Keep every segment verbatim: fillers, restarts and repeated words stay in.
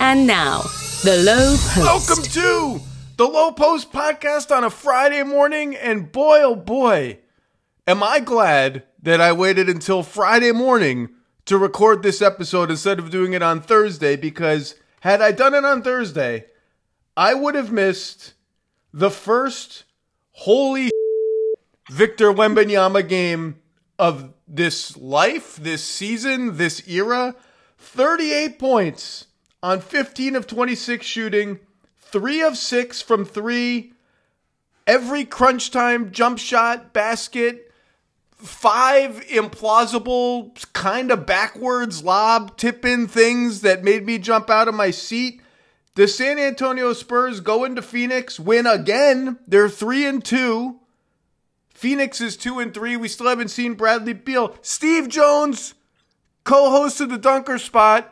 And now, The Low Post. Welcome to The Low Post podcast on a Friday morning, and boy, oh boy, am I glad that I waited until Friday morning to record this episode instead of doing it on Thursday, because had I done it on Thursday, I would have missed the first holy Victor Wembanyama game of this life, this season, this era. thirty-eight points on fifteen of twenty-six shooting, three of six from three, every crunch time jump shot, basket, five implausible kind of backwards lob tip-in things that made me jump out of my seat. The San Antonio Spurs go into Phoenix, win again. They're three and two. Phoenix is two and three. We still haven't seen Bradley Beal. Steve Jones, co-host of the Dunker Spot.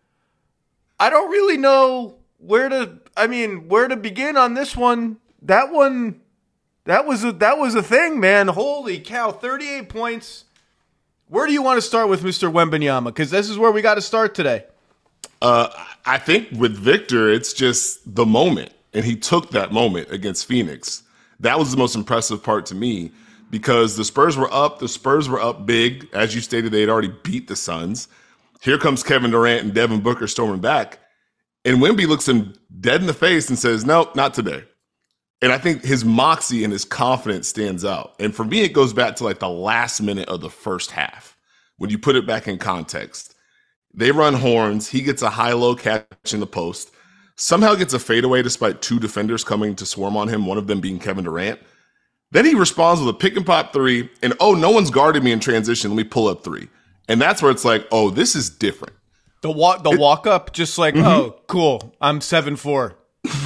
I don't really know where to, I mean, where to begin on this one. That one, that was a, that was a thing, man. Holy cow, thirty-eight points. Where do you want to start with Mister Wembanyama? Because this is where we got to start today. Uh, I think with Victor, it's just the moment. And he took that moment against Phoenix. That was the most impressive part to me, because the Spurs were up. The Spurs were up big. As you stated, they had already beat the Suns. Here comes Kevin Durant and Devin Booker storming back. And Wemby looks him dead in the face and says, nope, not today. And I think his moxie and his confidence stands out. And for me, it goes back to like the last minute of the first half. When you put it back in context, they run horns. He gets a high-low catch in the post. Somehow gets a fadeaway despite two defenders coming to swarm on him, one of them being Kevin Durant. Then he responds with a pick and pop three, and oh, no one's guarded me in transition. Let me pull up three. And that's where it's like, oh, this is different. The walk, the it, walk up, just like, mm-hmm. oh, cool. I'm seven four.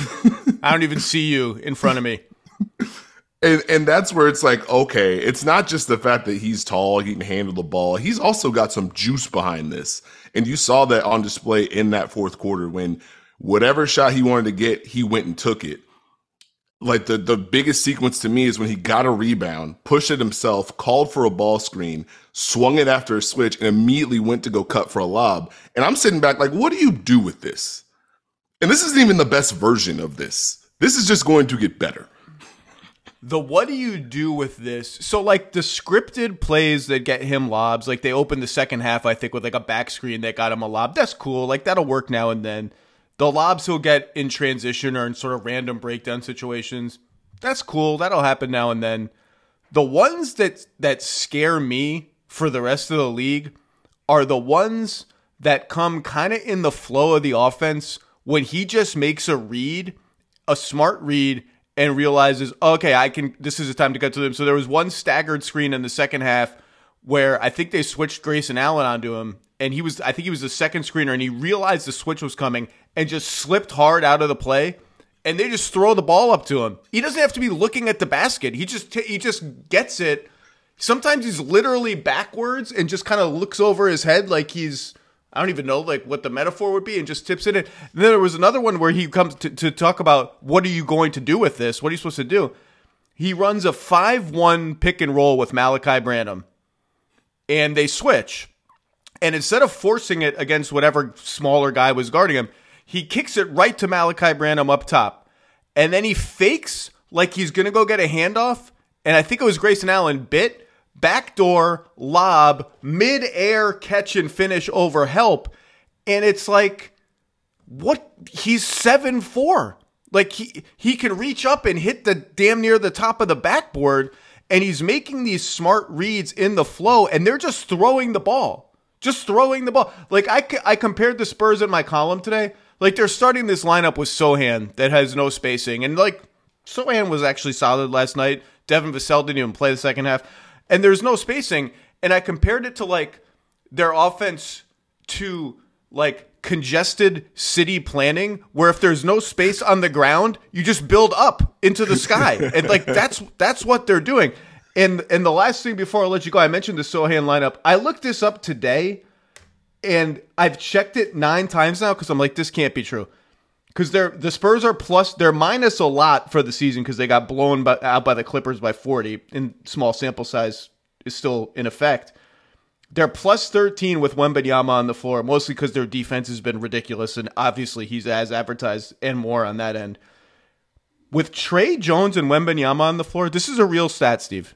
I don't even see you in front of me. And and that's where it's like, okay, it's not just the fact that he's tall, he can handle the ball. He's also got some juice behind this. And you saw that on display in that fourth quarter when whatever shot he wanted to get, he went and took it. Like the, the biggest sequence to me is when he got a rebound, pushed it himself, called for a ball screen, swung it after a switch, and immediately went to go cut for a lob. And I'm sitting back like, what do you do with this? And this isn't even the best version of this. This is just going to get better. The what do you do with this? So, like, the scripted plays that get him lobs, like they opened the second half, I think, with like a back screen that got him a lob. That's cool. Like, that'll work now and then. The lobs he'll get in transition or in sort of random breakdown situations, that's cool. That'll happen now and then. The ones that that scare me for the rest of the league are the ones that come kind of in the flow of the offense when he just makes a read, a smart read, and realizes, okay, I can. This is the time to get to them. So there was one staggered screen in the second half where I think they switched Grayson Allen onto him, and he was, I think he was the second screener, and he realized the switch was coming and just slipped hard out of the play, and they just throw the ball up to him. He doesn't have to be looking at the basket. He just he just gets it. Sometimes he's literally backwards and just kind of looks over his head like he's, I don't even know like what the metaphor would be, and just tips it in. And then there was another one where he comes to, to talk about, what are you going to do with this? What are you supposed to do? He runs a five one pick and roll with Malachi Branham, and they switch. And instead of forcing it against whatever smaller guy was guarding him, he kicks it right to Malachi Branham up top. And then he fakes like he's going to go get a handoff. And I think it was Grayson Allen bit, backdoor, lob, mid-air catch and finish over help. And it's like, what? He's seven four. Like, he, he can reach up and hit the damn near the top of the backboard. And he's making these smart reads in the flow. And they're just throwing the ball. Just throwing the ball. Like, I, I compared the Spurs in my column today. Like, they're starting this lineup with Sochan that has no spacing. And, like, Sochan was actually solid last night. Devin Vassell didn't even play the second half. And there's no spacing. And I compared it to, like, their offense to, like, congested city planning, where if there's no space on the ground, you just build up into the sky. And, like, that's that's what they're doing. And, and the last thing before I let you go, I mentioned the Sochan lineup. I looked this up today. And I've checked it nine times now because I'm like, this can't be true. Because they're the Spurs are plus, they're minus a lot for the season because they got blown by, out by the Clippers by forty. And small sample size is still in effect. They're plus thirteen with Wembanyama on the floor, mostly because their defense has been ridiculous, and obviously he's as advertised and more on that end. With Tre Jones and Wembanyama on the floor, this is a real stat, Steve.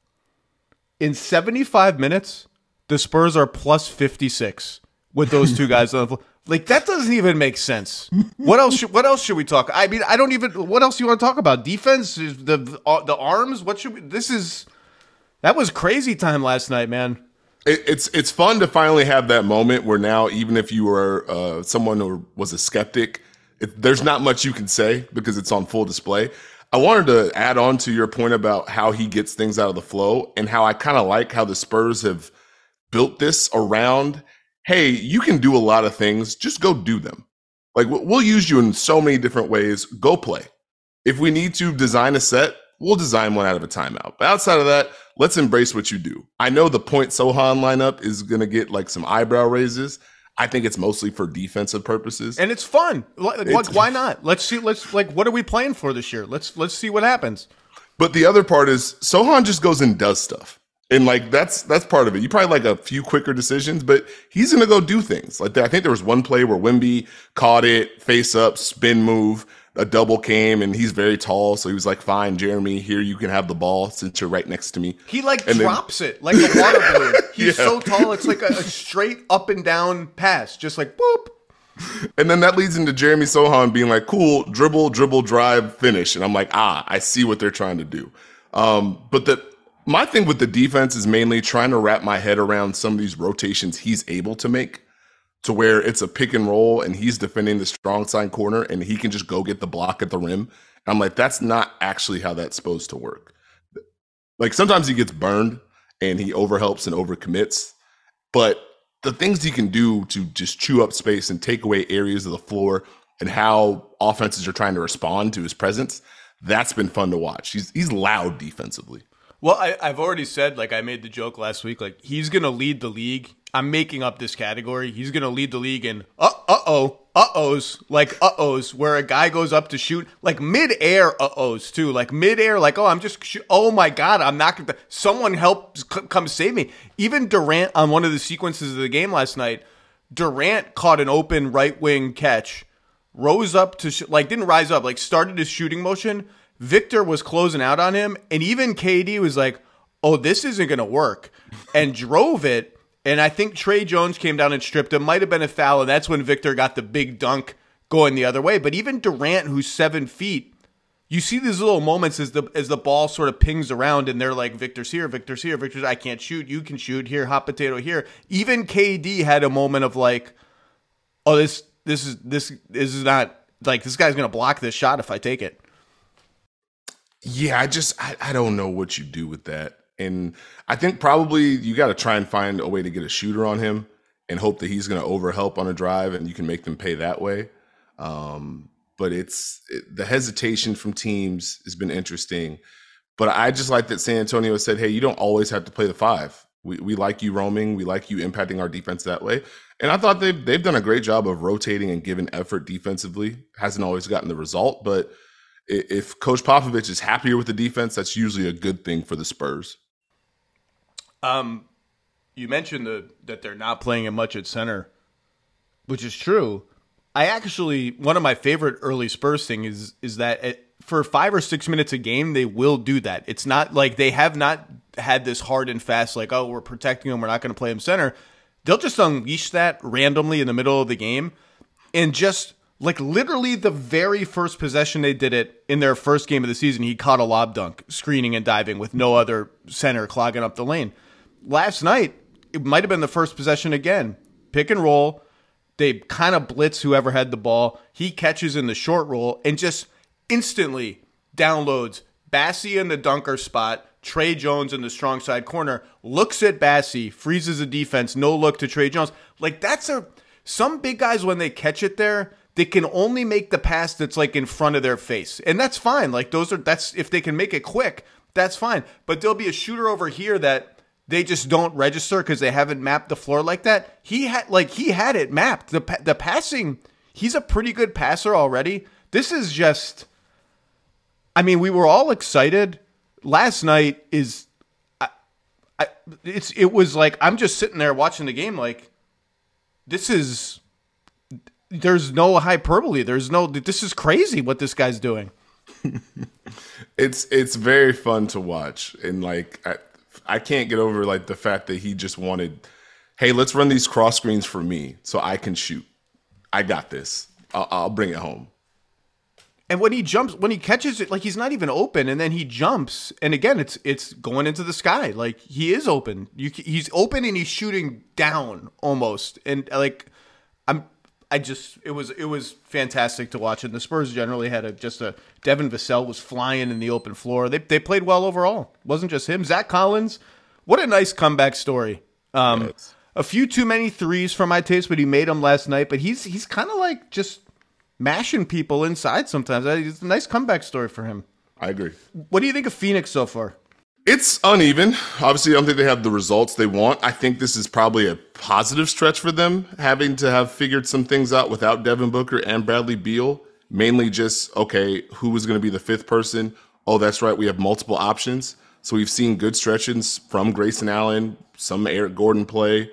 In seventy-five minutes, the Spurs are plus fifty-six with those two guys on the floor. Like, that doesn't even make sense. What else? Should, what else should we talk? I mean, I don't even. What else do you want to talk about? Defense, the the arms. What should we? This is that was crazy time last night, man. It, it's it's fun to finally have that moment where now, even if you were uh, someone who was a skeptic, it, there's not much you can say because it's on full display. I wanted to add on to your point about how he gets things out of the flow and how I kind of like how the Spurs have built this around. Hey, you can do a lot of things. Just go do them. Like, we'll use you in so many different ways. Go play. If we need to design a set, we'll design one out of a timeout. But outside of that, let's embrace what you do. I know the point Sohan lineup is going to get like some eyebrow raises. I think it's mostly for defensive purposes. And it's fun. Like, it's, why not? Let's see. Let's like, what are we playing for this year? Let's let's see what happens. But the other part is Sohan just goes and does stuff. And like that's that's part of it. You probably like a few quicker decisions, but he's gonna go do things. Like I think there was one play where Wemby caught it, face up, spin move, a double came, and he's very tall, so he was like, "Fine, Jeremy, here you can have the ball since you're right next to me." He like and drops then, it like a water balloon. He's yeah. so tall, it's like a, a straight up and down pass, just like boop. And then that leads into Jeremy Sohan being like, "Cool, dribble, dribble, drive, finish," and I'm like, "Ah, I see what they're trying to do." Um, but the My thing with the defense is mainly trying to wrap my head around some of these rotations he's able to make to where it's a pick and roll and he's defending the strong side corner and he can just go get the block at the rim. And I'm like, that's not actually how that's supposed to work. Like sometimes he gets burned and he overhelps and overcommits, but the things he can do to just chew up space and take away areas of the floor and how offenses are trying to respond to his presence, that's been fun to watch. He's he's loud defensively. Well, I, I've already said, like I made the joke last week, like he's going to lead the league. I'm making up this category. He's going to lead the league in uh, uh-oh, uh-ohs, like uh-ohs, where a guy goes up to shoot, like mid-air uh-ohs too, like mid-air, like, oh, I'm just, sh- oh my God, I'm not going to, someone help, c- come save me. Even Durant on one of the sequences of the game last night, Durant caught an open right wing catch, rose up to, sh- like didn't rise up, like started his shooting motion. Victor was closing out on him, and even K D was like, oh, this isn't going to work, and drove it, and I think Tre Jones came down and stripped him. Might have been a foul, and that's when Victor got the big dunk going the other way. But even Durant, who's seven feet, you see these little moments as the as the ball sort of pings around, and they're like, Victor's here, Victor's here, Victor's, I can't shoot, you can shoot, here, hot potato here. Even K D had a moment of like, oh, this this is this, this is not, like, this guy's going to block this shot if I take it. Yeah, I just I, I don't know what you do with that. And I think probably you got to try and find a way to get a shooter on him and hope that he's going to overhelp on a drive and you can make them pay that way. Um, but it's it, the hesitation from teams has been interesting. But I just like that San Antonio said, hey, you don't always have to play the five. We we like you roaming. We like you impacting our defense that way. And I thought they've, they've done a great job of rotating and giving effort defensively. Hasn't always gotten the result, but if Coach Popovich is happier with the defense, that's usually a good thing for the Spurs. Um, you mentioned the, that they're not playing him much at center, which is true. I actually, one of my favorite early Spurs thing is is that it, for five or six minutes a game, they will do that. It's not like they have not had this hard and fast, like, oh, we're protecting him, we're not going to play him center. They'll just unleash that randomly in the middle of the game and just, like, literally the very first possession they did it in their first game of the season, he caught a lob dunk, screening and diving with no other center clogging up the lane. Last night, it might have been the first possession again. Pick and roll. They kind of blitz whoever had the ball. He catches in the short roll and just instantly downloads Bassey in the dunker spot, Tre Jones in the strong side corner, looks at Bassey, freezes the defense, no look to Tre Jones. Like, that's a... Some big guys, when they catch it there, they can only make the pass that's like in front of their face. And that's fine. Like those are, that's, if they can make it quick, that's fine. But there'll be a shooter over here that they just don't register because they haven't mapped the floor like that. He had, like, he had it mapped. The, the passing, he's a pretty good passer already. This is just, I mean, we were all excited. Last night is, I, I, it's it was like I'm just sitting there watching the game like this is there's no hyperbole. There's no this is crazy what this guy's doing. it's it's very fun to watch, and like I, I can't get over like the fact that he just wanted, hey, let's run these cross screens for me so I can shoot. I got this. I'll, I'll bring it home. And when he jumps, when he catches it, like he's not even open, and then he jumps, and again, it's it's going into the sky. Like he is open. You, he's open, and he's shooting down almost. And like I'm, I just it was it was fantastic to watch. And the Spurs generally had a just a Devin Vassell was flying in the open floor. They they played well overall. It wasn't just him. Zach Collins, what a nice comeback story. Um, yes. A few too many threes for my taste, but he made them last night. But he's he's kind of like just mashing people inside sometimes. It's a nice comeback story for him. I agree. What do you think of Phoenix so far? It's uneven. Obviously, I don't think they have the results they want. I think this is probably a positive stretch for them, having to have figured some things out without Devin Booker and Bradley Beal. Mainly just, okay, who was going to be the fifth person? Oh, that's right. We have multiple options. So we've seen good stretches from Grayson Allen, some Eric Gordon play.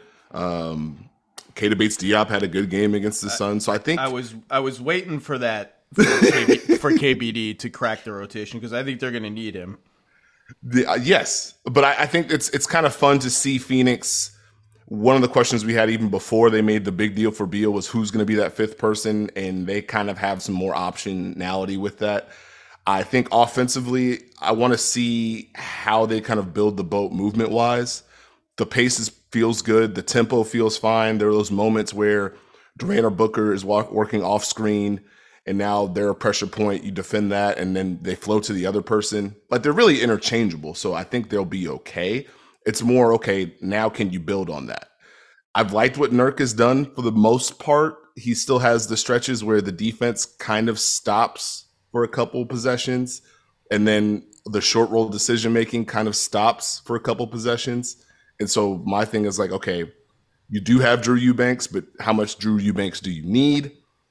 Um, Keita Bates-Diop had a good game against the Suns. So I think I was I was waiting for that for, K B, for K B D to crack the rotation because I think they're going to need him. The, uh, yes, but I, I think it's it's kind of fun to see Phoenix. One of the questions we had even before they made the big deal for Beal was who's going to be that fifth person, and they kind of have some more optionality with that. I think offensively, I want to see how they kind of build the boat movement-wise. The pace is, feels good. The tempo feels fine. There are those moments where Durant or Booker is walk, working off screen, and now they're a pressure point. You defend that, and then they flow to the other person. Like, they're really interchangeable, so I think they'll be okay. It's more, okay, now can you build on that? I've liked what Nurk has done for the most part. He still has the stretches where the defense kind of stops for a couple possessions, and then the short roll decision-making kind of stops for a couple possessions. And so my thing is like, okay, you do have Drew Eubanks, but how much Drew Eubanks do you need?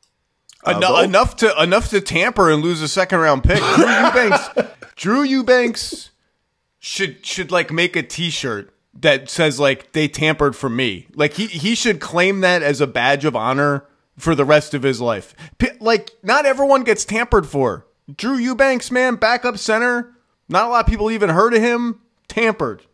Uh, en- enough to enough to tamper and lose a second round pick. Drew Eubanks, Drew Eubanks should should like make a T-shirt that says like they tampered for me. Like he he should claim that as a badge of honor for the rest of his life. P- like not everyone gets tampered for. Drew Eubanks, man, backup center. Not a lot of people even heard of him. Tampered.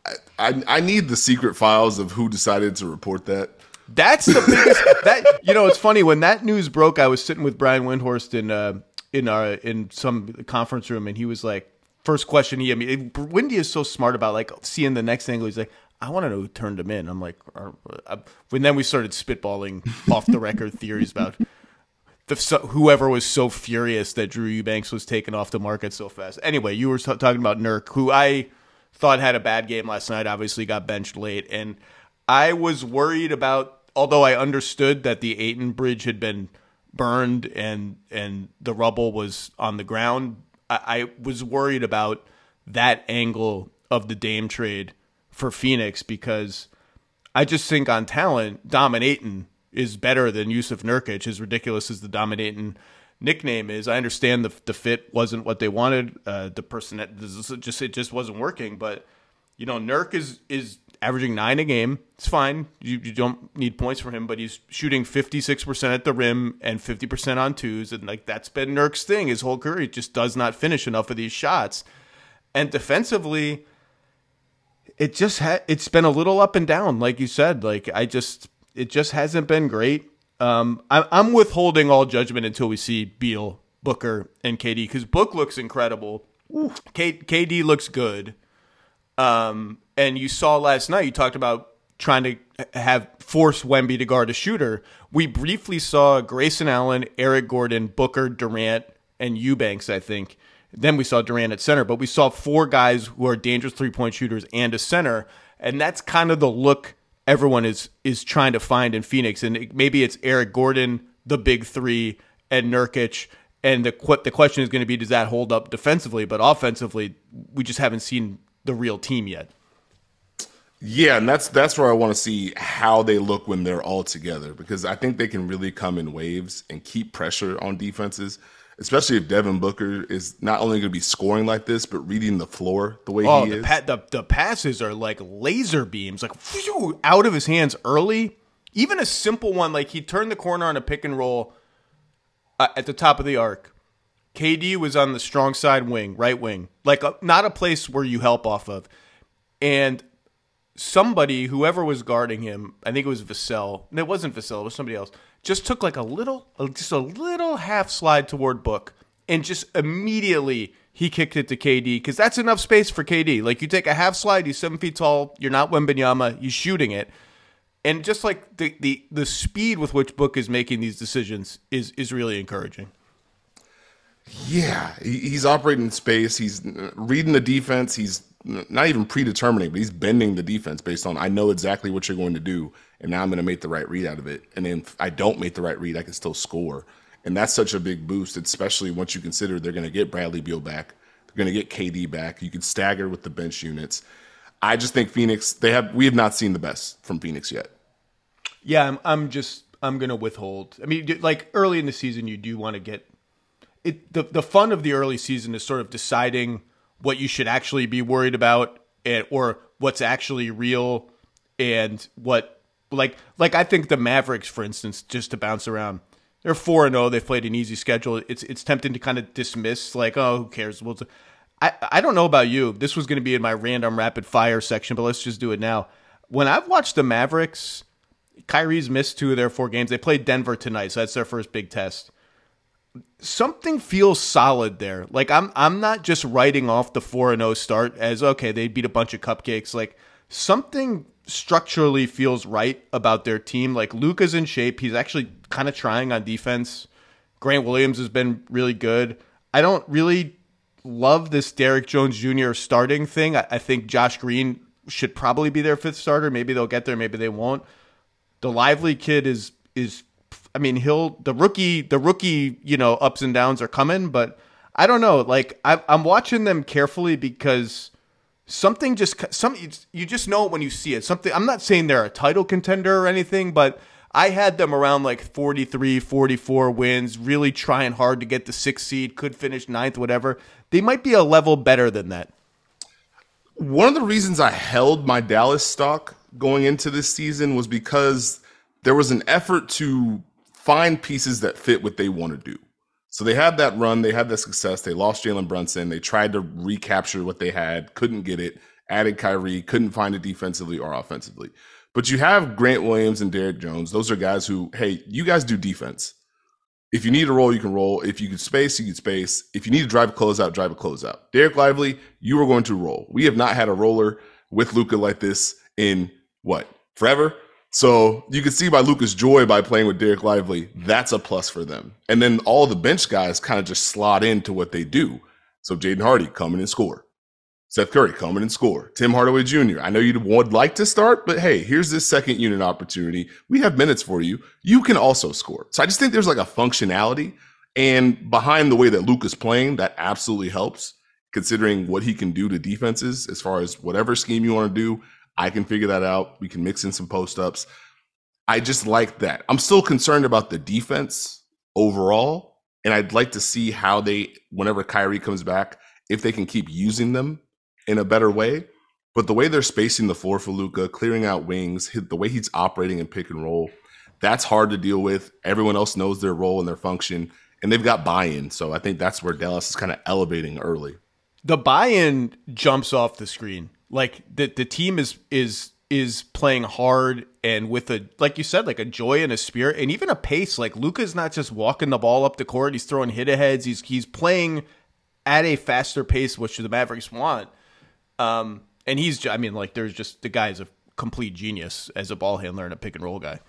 I, I need the secret files of who decided to report that. That's the biggest. That you know, it's funny when that news broke. I was sitting with Brian Windhorst in uh, in our in some conference room, and he was like, first question he. I mean, Windy is so smart about like seeing the next angle. He's like, I want to know who turned him in. I'm like, uh, when then we started spitballing off the record theories about the so, whoever was so furious that Drew Eubanks was taken off the market so fast. Anyway, you were t- talking about Nurk, who I thought had a bad game last night, obviously got benched late. And I was worried about, although I understood that the Ayton bridge had been burned and and the rubble was on the ground, I, I was worried about that angle of the Dame trade for Phoenix because I just think on talent, Dominatin is better than Yusuf Nurkic, as ridiculous as the Dominatin nickname is. I understand the the fit wasn't what they wanted. Uh, the person that just it just wasn't working. But you know, Nurk is is averaging nine a game. It's fine. You you don't need points from him, but he's shooting fifty-six percent at the rim and fifty percent on twos, and like that's been Nurk's thing his whole career. He just does not finish enough of these shots. And defensively, it just ha- it's been a little up and down, like you said. Like I just it just hasn't been great. Um, I, I'm withholding all judgment until we see Beal, Booker, and K D because Book looks incredible. K, KD looks good. Um, and you saw last night, you talked about trying to have force Wemby to guard a shooter. We briefly saw Grayson Allen, Eric Gordon, Booker, Durant, and Eubanks, I think. Then we saw Durant at center, but we saw four guys who are dangerous three-point shooters and a center, and that's kind of the look everyone is is trying to find in Phoenix. And it, maybe it's Eric Gordon, the big three, and Nurkic. And the the question is going to be, does that hold up defensively? But offensively, we just haven't seen the real team yet. Yeah, and that's that's where I want to see how they look when they're all together, because I think they can really come in waves and keep pressure on defenses. especially if Devin Booker is not only going to be scoring like this, but reading the floor the way oh, he the is. Pa- the, the passes are like laser beams, like phew, out of his hands early. Even a simple one, like he turned the corner on a pick and roll uh, at the top of the arc. K D was on the strong side wing, right wing, like a, not a place where you help off of. And somebody, whoever was guarding him, I think it was Vassell. No, it wasn't Vassell, it was somebody else. Just took like a little, just a little half slide toward Book, and just immediately he kicked it to K D because that's enough space for K D. Like you take a half slide, he's seven feet tall, you're not Wembanyama, he's shooting it, and just like the the the speed with which Book is making these decisions is is really encouraging. Yeah, he's operating in space. He's reading the defense. He's not even predetermining, but he's bending the defense based on, I know exactly what you're going to do, and now I'm going to make the right read out of it. And then if I don't make the right read, I can still score. And that's such a big boost, especially once you consider they're going to get Bradley Beal back. They're going to get K D back. You can stagger with the bench units. I just think Phoenix, they have we have not seen the best from Phoenix yet. Yeah, I'm, I'm just, I'm going to withhold. I mean, like early in the season, you do want to get it. The, the fun of the early season is sort of deciding what you should actually be worried about, and, or what's actually real, and what, like, like I think the Mavericks, for instance, just to bounce around, they're four and zero. They've played an easy schedule. It's it's tempting to kind of dismiss, like, oh, who cares? Well, I I don't know about you. This was going to be in my random rapid fire section, but let's just do it now. When I've watched the Mavericks, Kyrie's missed two of their four games. They played Denver tonight, so that's their first big test. Something feels solid there. Like I'm I'm not just writing off the four and oh start as, okay, they beat a bunch of cupcakes. Like something structurally feels right about their team. Like Luka's in shape. He's actually kind of trying on defense. Grant Williams has been really good. I don't really love this Derrick Jones Junior starting thing. I, I think Josh Green should probably be their fifth starter. Maybe they'll get there, maybe they won't. The Lively kid is is I mean, he'll the rookie, the rookie, you know, ups and downs are coming, but I don't know. Like I, I'm watching them carefully because something just some you just know it when you see it. Something. I'm not saying they're a title contender or anything, but I had them around like forty-three, forty-four wins, really trying hard to get the sixth seed, could finish ninth, whatever. They might be a level better than that. One of the reasons I held my Dallas stock going into this season was because there was an effort to find pieces that fit what they want to do. So they had that run, they had that success, they lost Jalen Brunson, they tried to recapture what they had, couldn't get it, added Kyrie, couldn't find it defensively or offensively. But you have Grant Williams and Derrick Jones. Those are guys who, hey, you guys do defense. If you need to roll, you can roll. If you can space, you can space. If you need to drive a closeout, drive a closeout. Derek Lively, you are going to roll. We have not had a roller with Luka like this in, what, forever? So you can see by Luka's joy by playing with Derek Lively, that's a plus for them. And then all the bench guys kind of just slot into what they do. So Jaden Hardy, come in and score. Seth Curry, come in and score. Tim Hardaway Junior, I know you would like to start, but hey, here's this second unit opportunity. We have minutes for you. You can also score. So I just think there's like a functionality. And behind the way that Luka's playing, that absolutely helps, considering what he can do to defenses as far as whatever scheme you want to do. I can figure that out. We can mix in some post-ups. I just like that. I'm still concerned about the defense overall, and I'd like to see how they, whenever Kyrie comes back, if they can keep using them in a better way. But the way they're spacing the floor for Luka, clearing out wings, the way he's operating in pick and roll, that's hard to deal with. Everyone else knows their role and their function, and they've got buy-in. So I think that's where Dallas is kind of elevating early. The buy-in jumps off the screen. Like the the team is is is playing hard and with a, like you said, like a joy and a spirit and even a pace. Like Luka's not just walking the ball up the court; he's throwing hit aheads. He's he's playing at a faster pace, which the Mavericks want. Um, and he's, I mean, like there's just the guy is a complete genius as a ball handler and a pick and roll guy.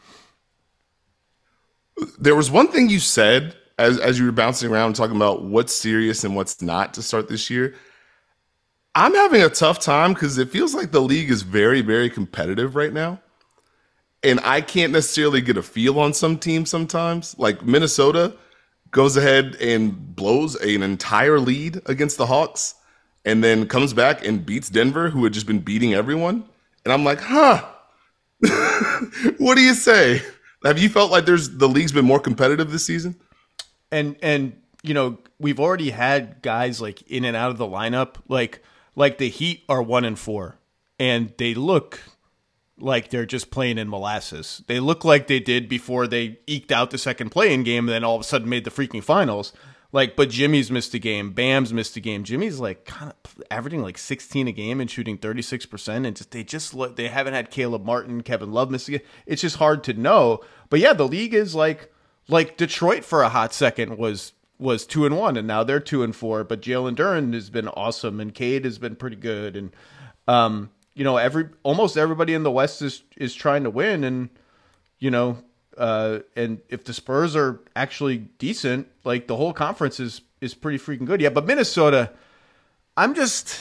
There was one thing you said as as you were bouncing around talking about what's serious and what's not to start this year. I'm having a tough time because it feels like the league is very, very competitive right now. And I can't necessarily get a feel on some teams sometimes. Like Minnesota goes ahead and blows an entire lead against the Hawks and then comes back and beats Denver, who had just been beating everyone. And I'm like, huh, what do you say? Have you felt like there's the league's been more competitive this season? And and you know, we've already had guys like in and out of the lineup. Like, like the Heat are one and four, and they look like they're just playing in molasses. They look like they did before they eked out the second play-in game, and then all of a sudden made the freaking finals. Like, but Jimmy's missed a game. Bam's missed a game. Jimmy's like kind of averaging like sixteen a game and shooting thirty-six percent. And just, they just look, they haven't had Caleb Martin, Kevin Love missed a game. It's just hard to know. But yeah, the league is like, like Detroit for a hot second was was two and one, and now they're two and four. But Jalen Duren has been awesome, and Cade has been pretty good. And um, you know, every almost everybody in the West is is trying to win. And you know. Uh, and if the Spurs are actually decent, like the whole conference is is pretty freaking good. Yeah, but Minnesota, I'm just,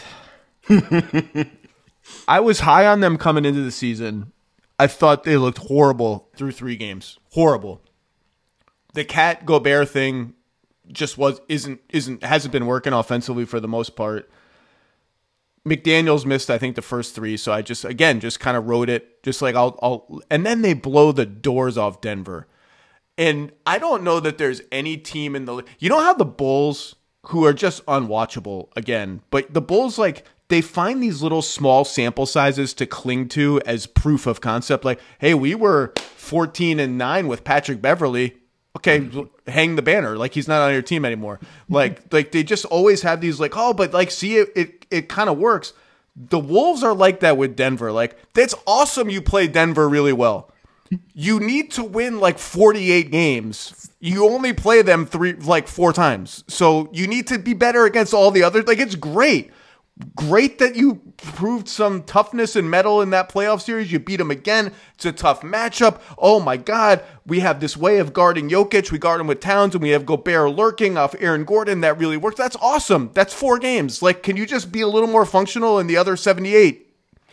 I was high on them coming into the season. I thought they looked horrible through three games, horrible. The Cat Gobert thing just was isn't isn't hasn't been working offensively for the most part. McDaniels missed, I think, the first three, so I just, again, just kind of wrote it, just like I'll, I'll, and then they blow the doors off Denver. And I don't know that there's any team in the, you know how the Bulls, who are just unwatchable, again, but the Bulls, like, they find these little small sample sizes to cling to as proof of concept, like, hey, we were fourteen and nine with Patrick Beverley. Okay, hang the banner. Like, he's not on your team anymore. Like, like they just always have these like, oh, but like, see, it it, it kind of works. The Wolves are like that with Denver. Like, that's awesome. You play Denver really well. You need to win like forty-eight games. You only play them three, like four times. So you need to be better against all the others. Like, it's great. Great that you proved some toughness and mettle in that playoff series. You beat them again. It's a tough matchup. Oh my God. We have this way of guarding Jokic. We guard him with Towns, and we have Gobert lurking off Aaron Gordon. That really works. That's awesome. That's four games. Like, can you just be a little more functional in the other seventy-eight?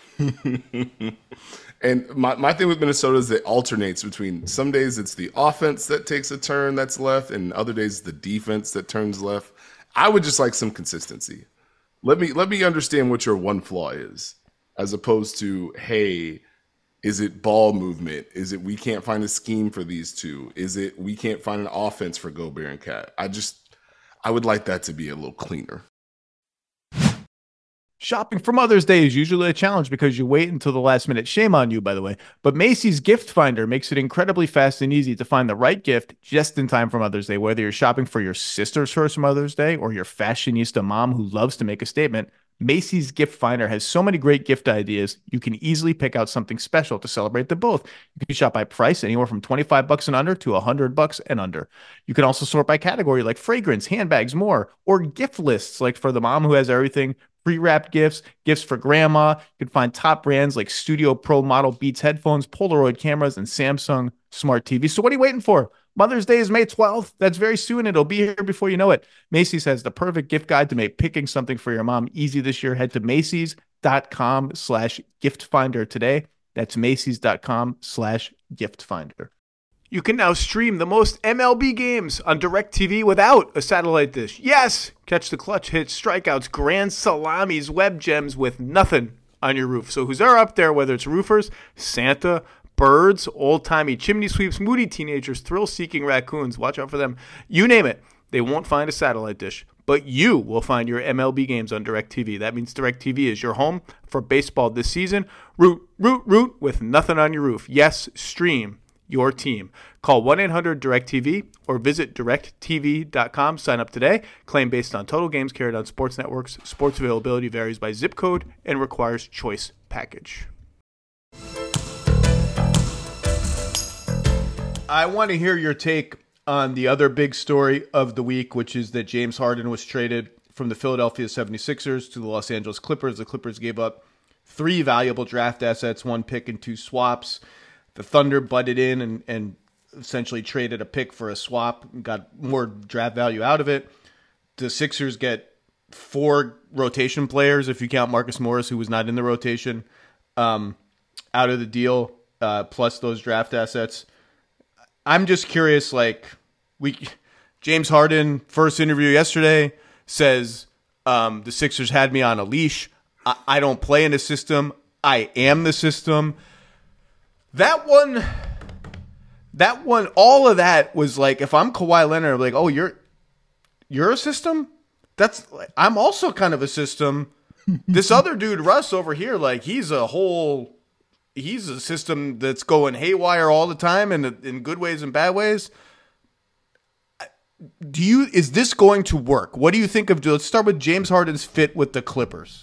And my, my thing with Minnesota is it alternates between some days it's the offense that takes a turn that's left, and other days the defense that turns left. I would just like some consistency. Let me let me understand what your one flaw is, as opposed to, hey, is it ball movement? Is it we can't find a scheme for these two? Is it we can't find an offense for Gobert and Cat? I just, I would like that to be a little cleaner. Shopping for Mother's Day is usually a challenge because you wait until the last minute. Shame on you, by the way. But Macy's Gift Finder makes it incredibly fast and easy to find the right gift just in time for Mother's Day. Whether you're shopping for your sister's first Mother's Day or your fashionista mom who loves to make a statement, Macy's Gift Finder has so many great gift ideas. You can easily pick out something special to celebrate them both. You can shop by price, anywhere from twenty-five bucks and under to one hundred bucks and under. You can also sort by category like fragrance, handbags, more, or gift lists like for the mom who has everything. Pre-wrapped gifts, gifts for grandma. You can find top brands like Studio Pro model Beats headphones, Polaroid cameras, and Samsung smart T Vs. So what are you waiting for? Mother's Day is May twelfth. That's very soon. It'll be here before you know it. Macy's has the perfect gift guide to make picking something for your mom easy this year. Head to Macy's.com slash gift finder today. That's Macy's.com slash gift finder. You can now stream the most M L B games on DirecTV without a satellite dish. Yes! Catch the clutch hits, strikeouts, grand salamis, web gems with nothing on your roof. So who's there up there, whether it's roofers, Santa, birds, old-timey chimney sweeps, moody teenagers, thrill-seeking raccoons, watch out for them. You name it, they won't find a satellite dish. But you will find your M L B games on DirecTV. That means DirecTV is your home for baseball this season. Root, root, root with nothing on your roof. Yes, stream your team. Call one eight hundred direct T V or visit direct T V dot com. Sign up today. Claim based on total games carried on sports networks. Sports availability varies by zip code and requires choice package. I want to hear your take on the other big story of the week, which is that James Harden was traded from the Philadelphia seventy-sixers to the Los Angeles Clippers. The Clippers gave up three valuable draft assets, one pick and two swaps. The Thunder butted in and, and essentially traded a pick for a swap, got more draft value out of it. The Sixers get four rotation players, if you count Marcus Morris, who was not in the rotation, um, out of the deal, uh, plus those draft assets. I'm just curious, like, we James Harden, first interview yesterday, says um, the Sixers had me on a leash. I, I don't play in a system. I am the system. That one, that one, all of that was like, if I'm Kawhi Leonard, I'm like, oh, you're, you're a system? That's I'm also kind of a system. This other dude, Russ, over here, like he's a whole, he's a system that's going haywire all the time, and in, in good ways and bad ways. Do you? Is this going to work? What do you think of? Let's start with James Harden's fit with the Clippers.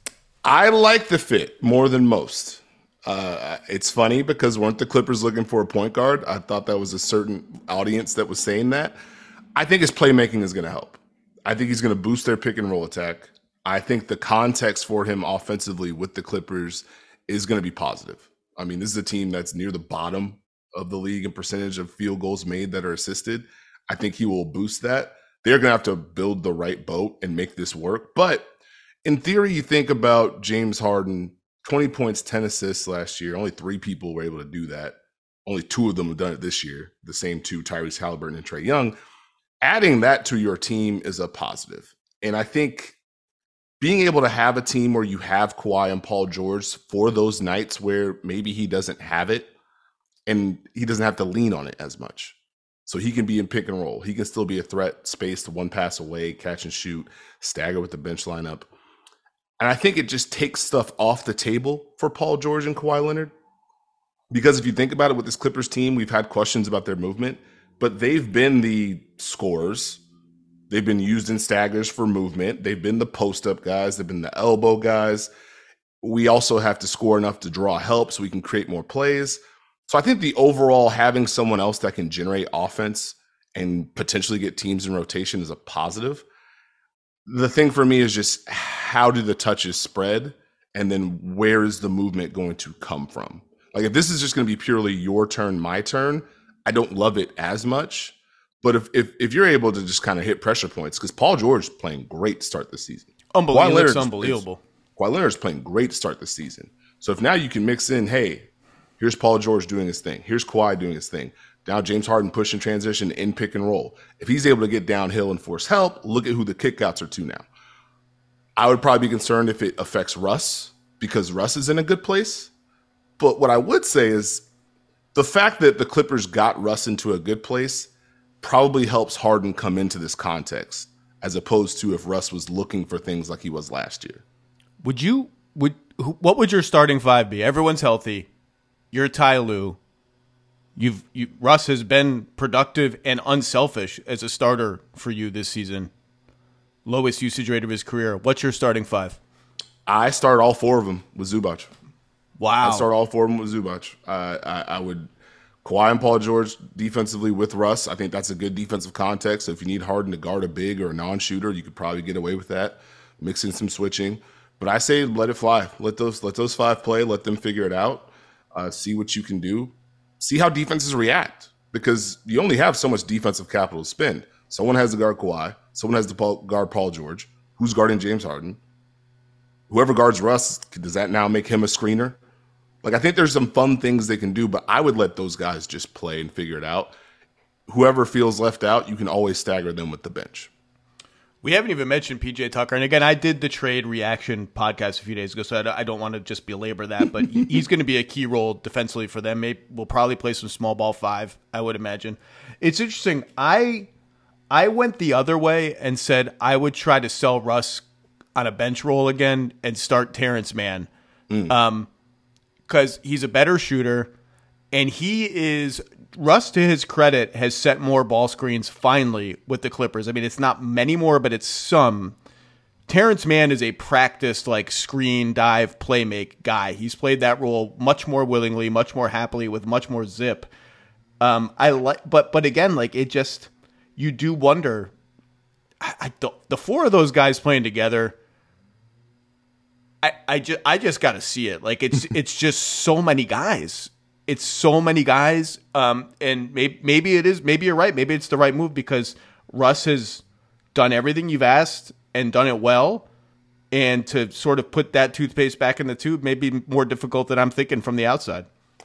I like the fit more than most. Uh, it's funny because weren't the Clippers looking for a point guard? I thought that was a certain audience that was saying that. I think his playmaking is going to help. I think he's going to boost their pick and roll attack. I think the context for him offensively with the Clippers is going to be positive. I mean, this is a team that's near the bottom of the league in percentage of field goals made that are assisted. I think he will boost that. They're going to have to build the right boat and make this work. But in theory, you think about James Harden, twenty points, ten assists last year. Only three people were able to do that. Only two of them have done it this year. The same two, Tyrese Halliburton and Trae Young. Adding that to your team is a positive. And I think being able to have a team where you have Kawhi and Paul George for those nights where maybe he doesn't have it and he doesn't have to lean on it as much. So he can be in pick and roll. He can still be a threat, spaced one pass away, catch and shoot, stagger with the bench lineup. And I think it just takes stuff off the table for Paul George and Kawhi Leonard. Because if you think about it with this Clippers team, we've had questions about their movement, but they've been the scorers. They've been used in staggers for movement. They've been the post-up guys. They've been the elbow guys. We also have to score enough to draw help so we can create more plays. So I think the overall having someone else that can generate offense and potentially get teams in rotation is a positive. The thing for me is just how do the touches spread, and then where is the movement going to come from? Like if this is just going to be purely your turn, my turn, I don't love it as much. But if if, if you're able to just kind of hit pressure points, because Paul George is playing great to start this season. Unbelievable. It's unbelievable. Kawhi Leonard's playing great to start this season. So if now you can mix in, hey, here's Paul George doing his thing. Here's Kawhi doing his thing. Now James Harden pushing transition in pick and roll. If he's able to get downhill and force help, look at who the kickouts are to now. I would probably be concerned if it affects Russ because Russ is in a good place. But what I would say is the fact that the Clippers got Russ into a good place probably helps Harden come into this context as opposed to if Russ was looking for things like he was last year. Would you would what would your starting five be? Everyone's healthy. You're Ty Lue. You've you, Russ has been productive and unselfish as a starter for you this season. Lowest usage rate of his career. What's your starting five? I start all four of them with Zubac. Wow. I start all four of them with Zubac. Uh, I, I would Kawhi and Paul George defensively with Russ. I think that's a good defensive context. So if you need Harden to guard a big or a non-shooter, you could probably get away with that. Mix in some switching. But I say let it fly. Let those let those five play. Let them figure it out. Uh, see what you can do. See how defenses react, because you only have so much defensive capital to spend. Someone has to guard Kawhi. Someone has to guard Paul George. Who's guarding James Harden? Whoever guards Russ, does that now make him a screener? Like, I think there's some fun things they can do, but I would let those guys just play and figure it out. Whoever feels left out, you can always stagger them with the bench. We haven't even mentioned P J Tucker. And again, I did the trade reaction podcast a few days ago, so I don't want to just belabor that. But he's going to be a key role defensively for them. Maybe we'll probably play some small ball five, I would imagine. It's interesting. I I went the other way and said I would try to sell Russ on a bench role again and start Terrence Mann. Mm. Um, because he's a better shooter, and he is – Russ, to his credit, has set more ball screens finally with the Clippers. I mean, it's not many more, but it's some. Terrence Mann is a practiced, like, screen, dive, play make guy. He's played that role much more willingly, much more happily, with much more zip. Um, I like, but but again, like, it just – you do wonder I, I don't, – the four of those guys playing together – I, I just I just got to see it. Like it's it's just so many guys. It's so many guys. Um, and maybe maybe it is. Maybe you're right. Maybe it's the right move because Russ has done everything you've asked and done it well. And to sort of put that toothpaste back in the tube may be more difficult than I'm thinking from the outside.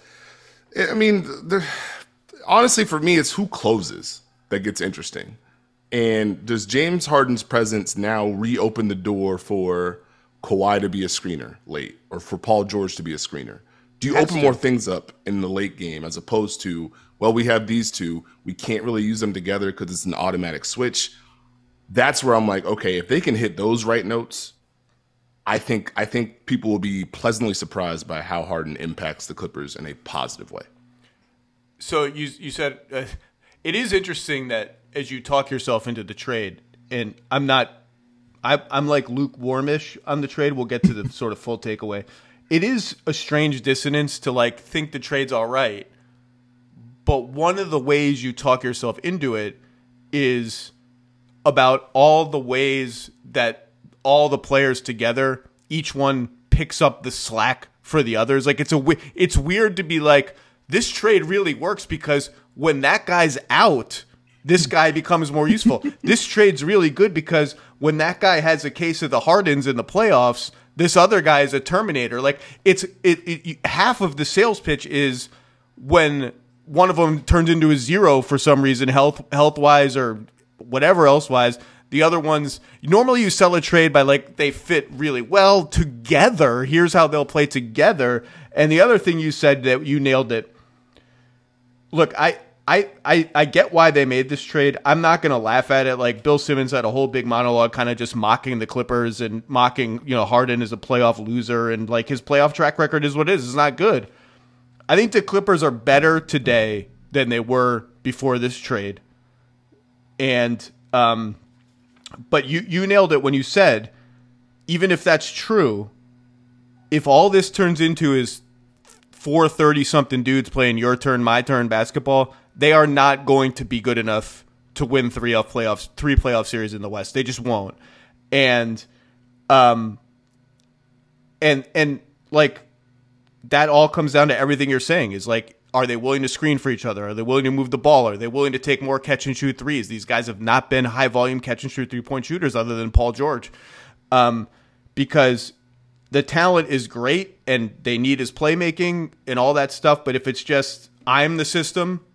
I mean, honestly, for me, it's who closes that gets interesting. And does James Harden's presence now reopen the door for Kawhi to be a screener late or for Paul George to be a screener? Do you open more things up in the late game as opposed to, well, we have these two, we can't really use them together because it's an automatic switch? that's where I'm like, okay, if they can hit those right notes, I think I think people will be pleasantly surprised by how Harden impacts the Clippers in a positive way. So you you said uh, it is interesting that as you talk yourself into the trade, and I'm not, I, I'm like lukewarmish on the trade. We'll get to the sort of full takeaway. It is a strange dissonance to like think the trade's all right, but one of the ways you talk yourself into it is about all the ways that all the players together, each one picks up the slack for the others. Like it's a it's weird to be like, this trade really works because when that guy's out, this guy becomes more useful. This trade's really good because when that guy has a case of the Hardens in the playoffs, this other guy is a Terminator. Like it's it, it half of the sales pitch is when one of them turns into a zero for some reason, health health wise or whatever else wise. The other ones, normally you sell a trade by like they fit really well together. Here's how they'll play together. And the other thing you said that you nailed it. Look, I, I, I, I get why they made this trade. I'm not going to laugh at it. Like Bill Simmons had a whole big monologue kind of just mocking the Clippers and mocking, you know, Harden as a playoff loser. And like his playoff track record is what it is. It's not good. I think the Clippers are better today than they were before this trade. And, um, but you, you nailed it when you said, even if that's true, if all this turns into is four thirty-something dudes playing your turn, my turn basketball, they are not going to be good enough to win three playoffs, three playoff series in the West. They just won't. And, um, and, and like that all comes down to everything you're saying is like, are they willing to screen for each other? Are they willing to move the ball? Are they willing to take more catch and shoot threes? These guys have not been high volume catch and shoot three point shooters other than Paul George. Um, because the talent is great and they need his playmaking and all that stuff. But if it's just, I'm the system,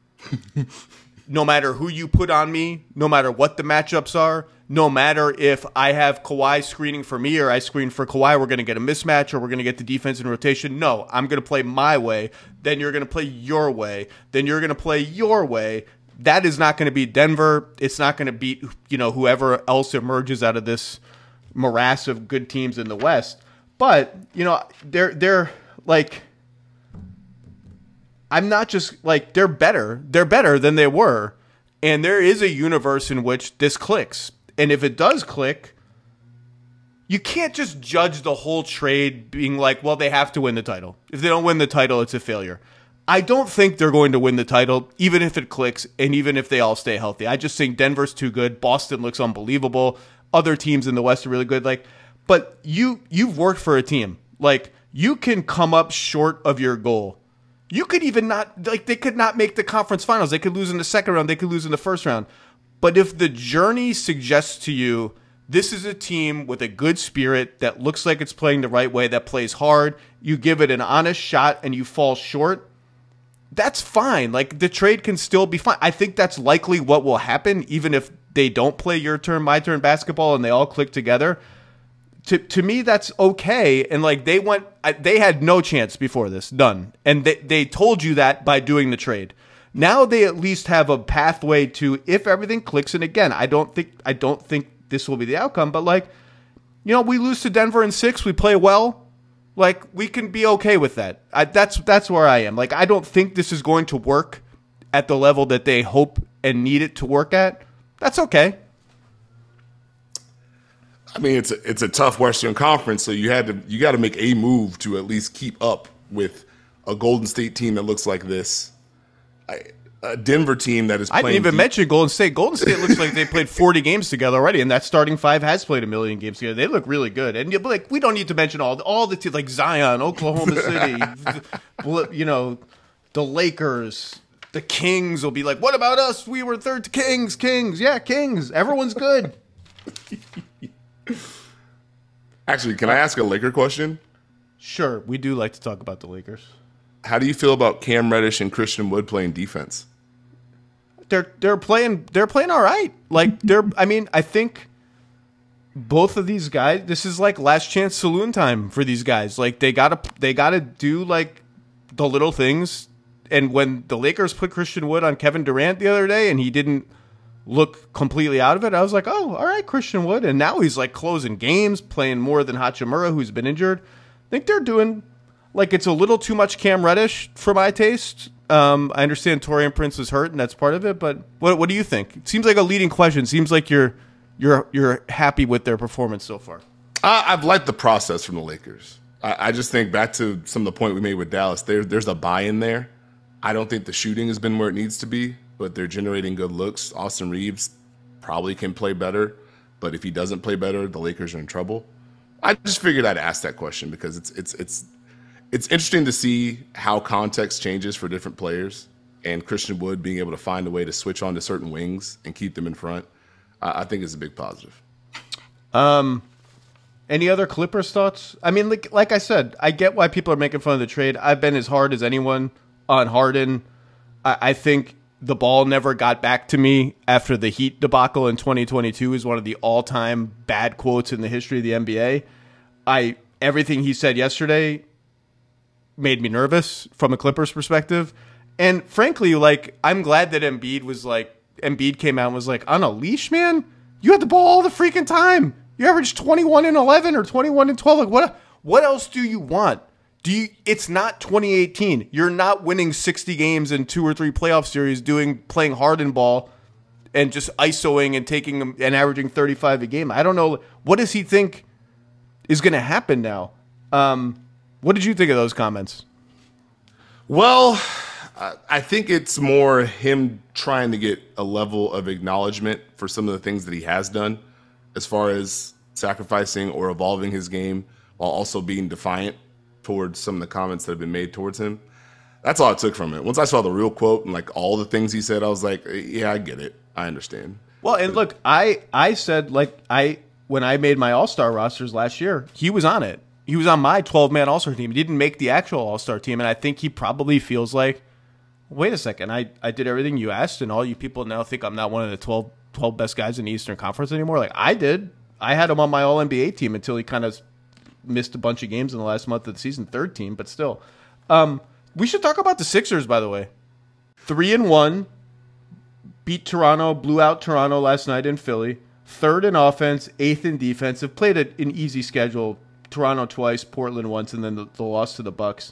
no matter who you put on me, no matter what the matchups are, no matter if I have Kawhi screening for me or I screen for Kawhi, we're going to get a mismatch or we're going to get the defense in rotation. No, I'm going to play my way. Then you're going to play your way. Then you're going to play your way. That is not going to beat Denver. It's not going to beat, you know, whoever else emerges out of this morass of good teams in the West. But, you know, they're they're like, I'm not just like, they're better. They're better than they were. And there is a universe in which this clicks. And if it does click, you can't just judge the whole trade being like, well, they have to win the title. If they don't win the title, it's a failure. I don't think they're going to win the title, even if it clicks and even if they all stay healthy. I just think Denver's too good. Boston looks unbelievable. Other teams in the West are really good. Like, but you, you've worked for a team. Like, you can come up short of your goal. You could even not, like, they could not make the conference finals. They could lose in the second round. They could lose in the first round. But if the journey suggests to you, this is a team with a good spirit that looks like it's playing the right way, that plays hard, you give it an honest shot and you fall short, that's fine. Like, the trade can still be fine. I think that's likely what will happen, even if they don't play your turn, my turn basketball and they all click together. To to me, that's okay. And like they went, they had no chance before this, none. And they, they told you that by doing the trade. Now they at least have a pathway to, if everything clicks. And again, I don't think I don't think this will be the outcome. But like, you know, we lose to Denver in six, we play well. Like, we can be okay with that. I, that's that's where I am. Like, I don't think this is going to work at the level that they hope and need it to work at. That's okay. I mean, it's a, it's a tough Western Conference, so you had to you got to make a move to at least keep up with a Golden State team that looks like this, I, a Denver team that is playing. I didn't even deep. mention Golden State. Golden State looks like they played forty games together already, and that starting five has played a million games together. They look really good, and like we don't need to mention all all the teams like Zion, Oklahoma City, you know, the Lakers. The Kings will be like, what about us? We were third to Kings, Kings. Yeah, Kings. Everyone's good. Actually, can I ask a Laker question? Sure. We do like to talk about the Lakers. How do you feel about Cam Reddish and Christian Wood playing defense? They're they're playing they're playing all right. Like they're I mean, I think both of these guys, this is like last chance saloon time for these guys. Like they gotta they gotta do like the little things. And when the Lakers put Christian Wood on Kevin Durant the other day and he didn't look completely out of it. I was like, oh, all right, Christian Wood. And now he's like closing games, playing more than Hachimura, who's been injured. I think they're doing like it's a little too much Cam Reddish for my taste. Um, I understand Taurean Prince is hurt, and that's part of it. But what what do you think? It seems like a leading question. It seems like you're you're you're happy with their performance so far. Uh, I've liked the process from the Lakers. I, I just think back to some of the point we made with Dallas. There, there's a buy-in there. I don't think the shooting has been where it needs to be, but they're generating good looks. Austin Reeves probably can play better, but if he doesn't play better, the Lakers are in trouble. I just figured I'd ask that question because it's it's it's it's interesting to see how context changes for different players, and Christian Wood being able to find a way to switch on to certain wings and keep them in front, I, I think is a big positive. Um. Any other Clippers thoughts? I mean, like like I said, I get why people are making fun of the trade. I've been as hard as anyone on Harden. I, I think the ball never got back to me after the Heat debacle in twenty twenty-two is one of the all-time bad quotes in the history of the N B A. I everything he said yesterday made me nervous from a Clippers perspective. And frankly, like I'm glad that Embiid was like Embiid came out and was like, on a leash, man? You had the ball all the freaking time. You averaged twenty-one and eleven or twenty-one and twelve. Like what what else do you want? Do you it's not twenty eighteen. You're not winning sixty games in two or three playoff series doing playing Harden ball and just isoing and taking them and averaging thirty-five a game. I don't know what does he think is going to happen now? Um, what did you think of those comments? Well, I think it's more him trying to get a level of acknowledgement for some of the things that he has done, as far as sacrificing or evolving his game while also being defiant towards some of the comments that have been made towards him. That's all I took from it. Once I saw the real quote and like all the things he said, I was like, yeah, I get it. I understand. Well, and look, I, I said like I when I made my All-Star rosters last year, he was on it. He was on my twelve-man All-Star team. He didn't make the actual All-Star team, and I think he probably feels like, wait a second, I, I did everything you asked, and all you people now think I'm not one of the twelve, twelve best guys in the Eastern Conference anymore. Like, I did. I had him on my All N B A team until he kind of missed a bunch of games in the last month of the season, third team, but still. Um, we should talk about the Sixers, by the way. Three and one, beat Toronto, blew out Toronto last night in Philly. Third in offense, eighth in defense. Have played an easy schedule. Toronto twice, Portland once, and then the, the loss to the Bucks.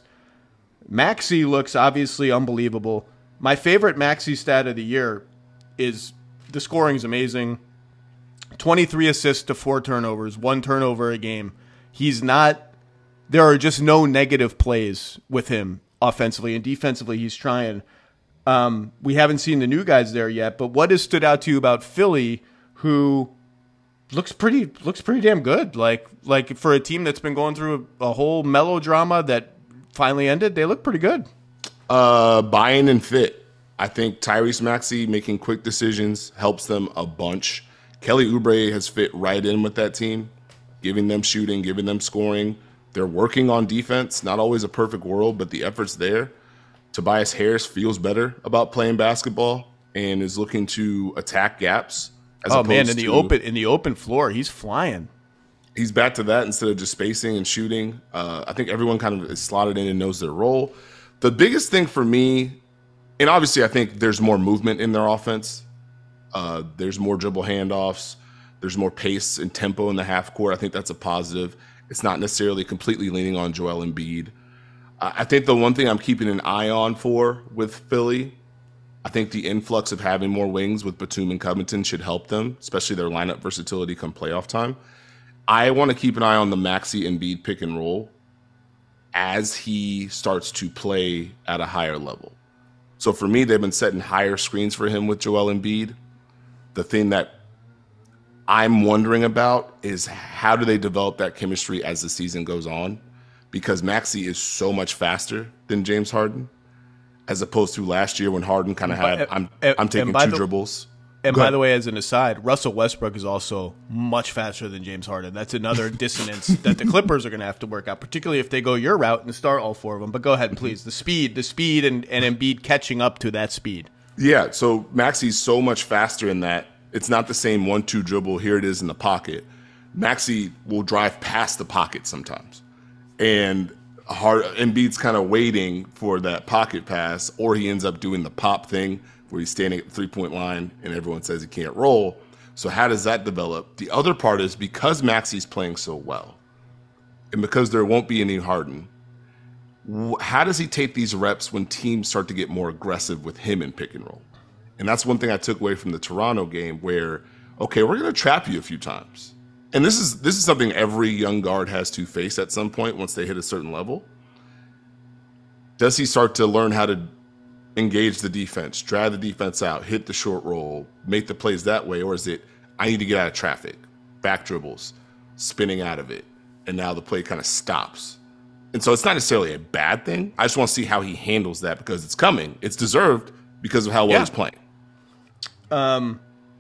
Maxey looks obviously unbelievable. My favorite Maxey stat of the year is the scoring is amazing. twenty-three assists to four turnovers, one turnover a game. He's not, there are just no negative plays with him offensively, and defensively he's trying. Um, we haven't seen the new guys there yet, but what has stood out to you about Philly, who looks pretty looks pretty damn good? Like like for a team that's been going through a, a whole melodrama that finally ended, they look pretty good. Uh, buy-in and fit. I think Tyrese Maxey making quick decisions helps them a bunch. Kelly Oubre has fit right in with that team, giving them shooting, giving them scoring. They're working on defense. Not always a perfect world, but the effort's there. Tobias Harris feels better about playing basketball and is looking to attack gaps. As oh man, in the to, open in the open floor, he's flying. He's back to that instead of just spacing and shooting. Uh, I think everyone kind of is slotted in and knows their role. The biggest thing for me, and obviously I think there's more movement in their offense. Uh, there's more dribble handoffs. There's more pace and tempo in the half court. I think that's a positive. It's not necessarily completely leaning on Joel Embiid. Uh, I think the one thing I'm keeping an eye on for with Philly, I think the influx of having more wings with Batum and Covington should help them, especially their lineup versatility come playoff time. I want to keep an eye on the Maxey Embiid pick and roll as he starts to play at a higher level. So for me, they've been setting higher screens for him with Joel Embiid. The thing that I'm wondering about is how do they develop that chemistry as the season goes on? Because Maxey is so much faster than James Harden, as opposed to last year when Harden kind of had, I'm, and, I'm taking two the, dribbles. And Go by ahead. the way, as an aside, Russell Westbrook is also much faster than James Harden. That's another dissonance that the Clippers are going to have to work out, particularly if they go your route and start all four of them. But go ahead, please. The speed, the speed and, and Embiid catching up to that speed. Yeah, so Maxey's so much faster in that it's not the same one two dribble, here it is in the pocket. Maxey will drive past the pocket sometimes. And hard, Embiid's kind of waiting for that pocket pass, or he ends up doing the pop thing where he's standing at the three-point line and everyone says he can't roll. So how does that develop? The other part is because Maxey's playing so well and because there won't be any Harden, how does he take these reps when teams start to get more aggressive with him in pick and roll? And that's one thing I took away from the Toronto game where, okay, we're going to trap you a few times. And this is this is something every young guard has to face at some point once they hit a certain level. Does he start to learn how to engage the defense, drag the defense out, hit the short roll, make the plays that way? Or is it, I need to get out of traffic, back dribbles, spinning out of it, and now the play kind of stops? And so it's not necessarily a bad thing. I just want to see how he handles that because it's coming. It's deserved because of how well yeah. he's playing. Um,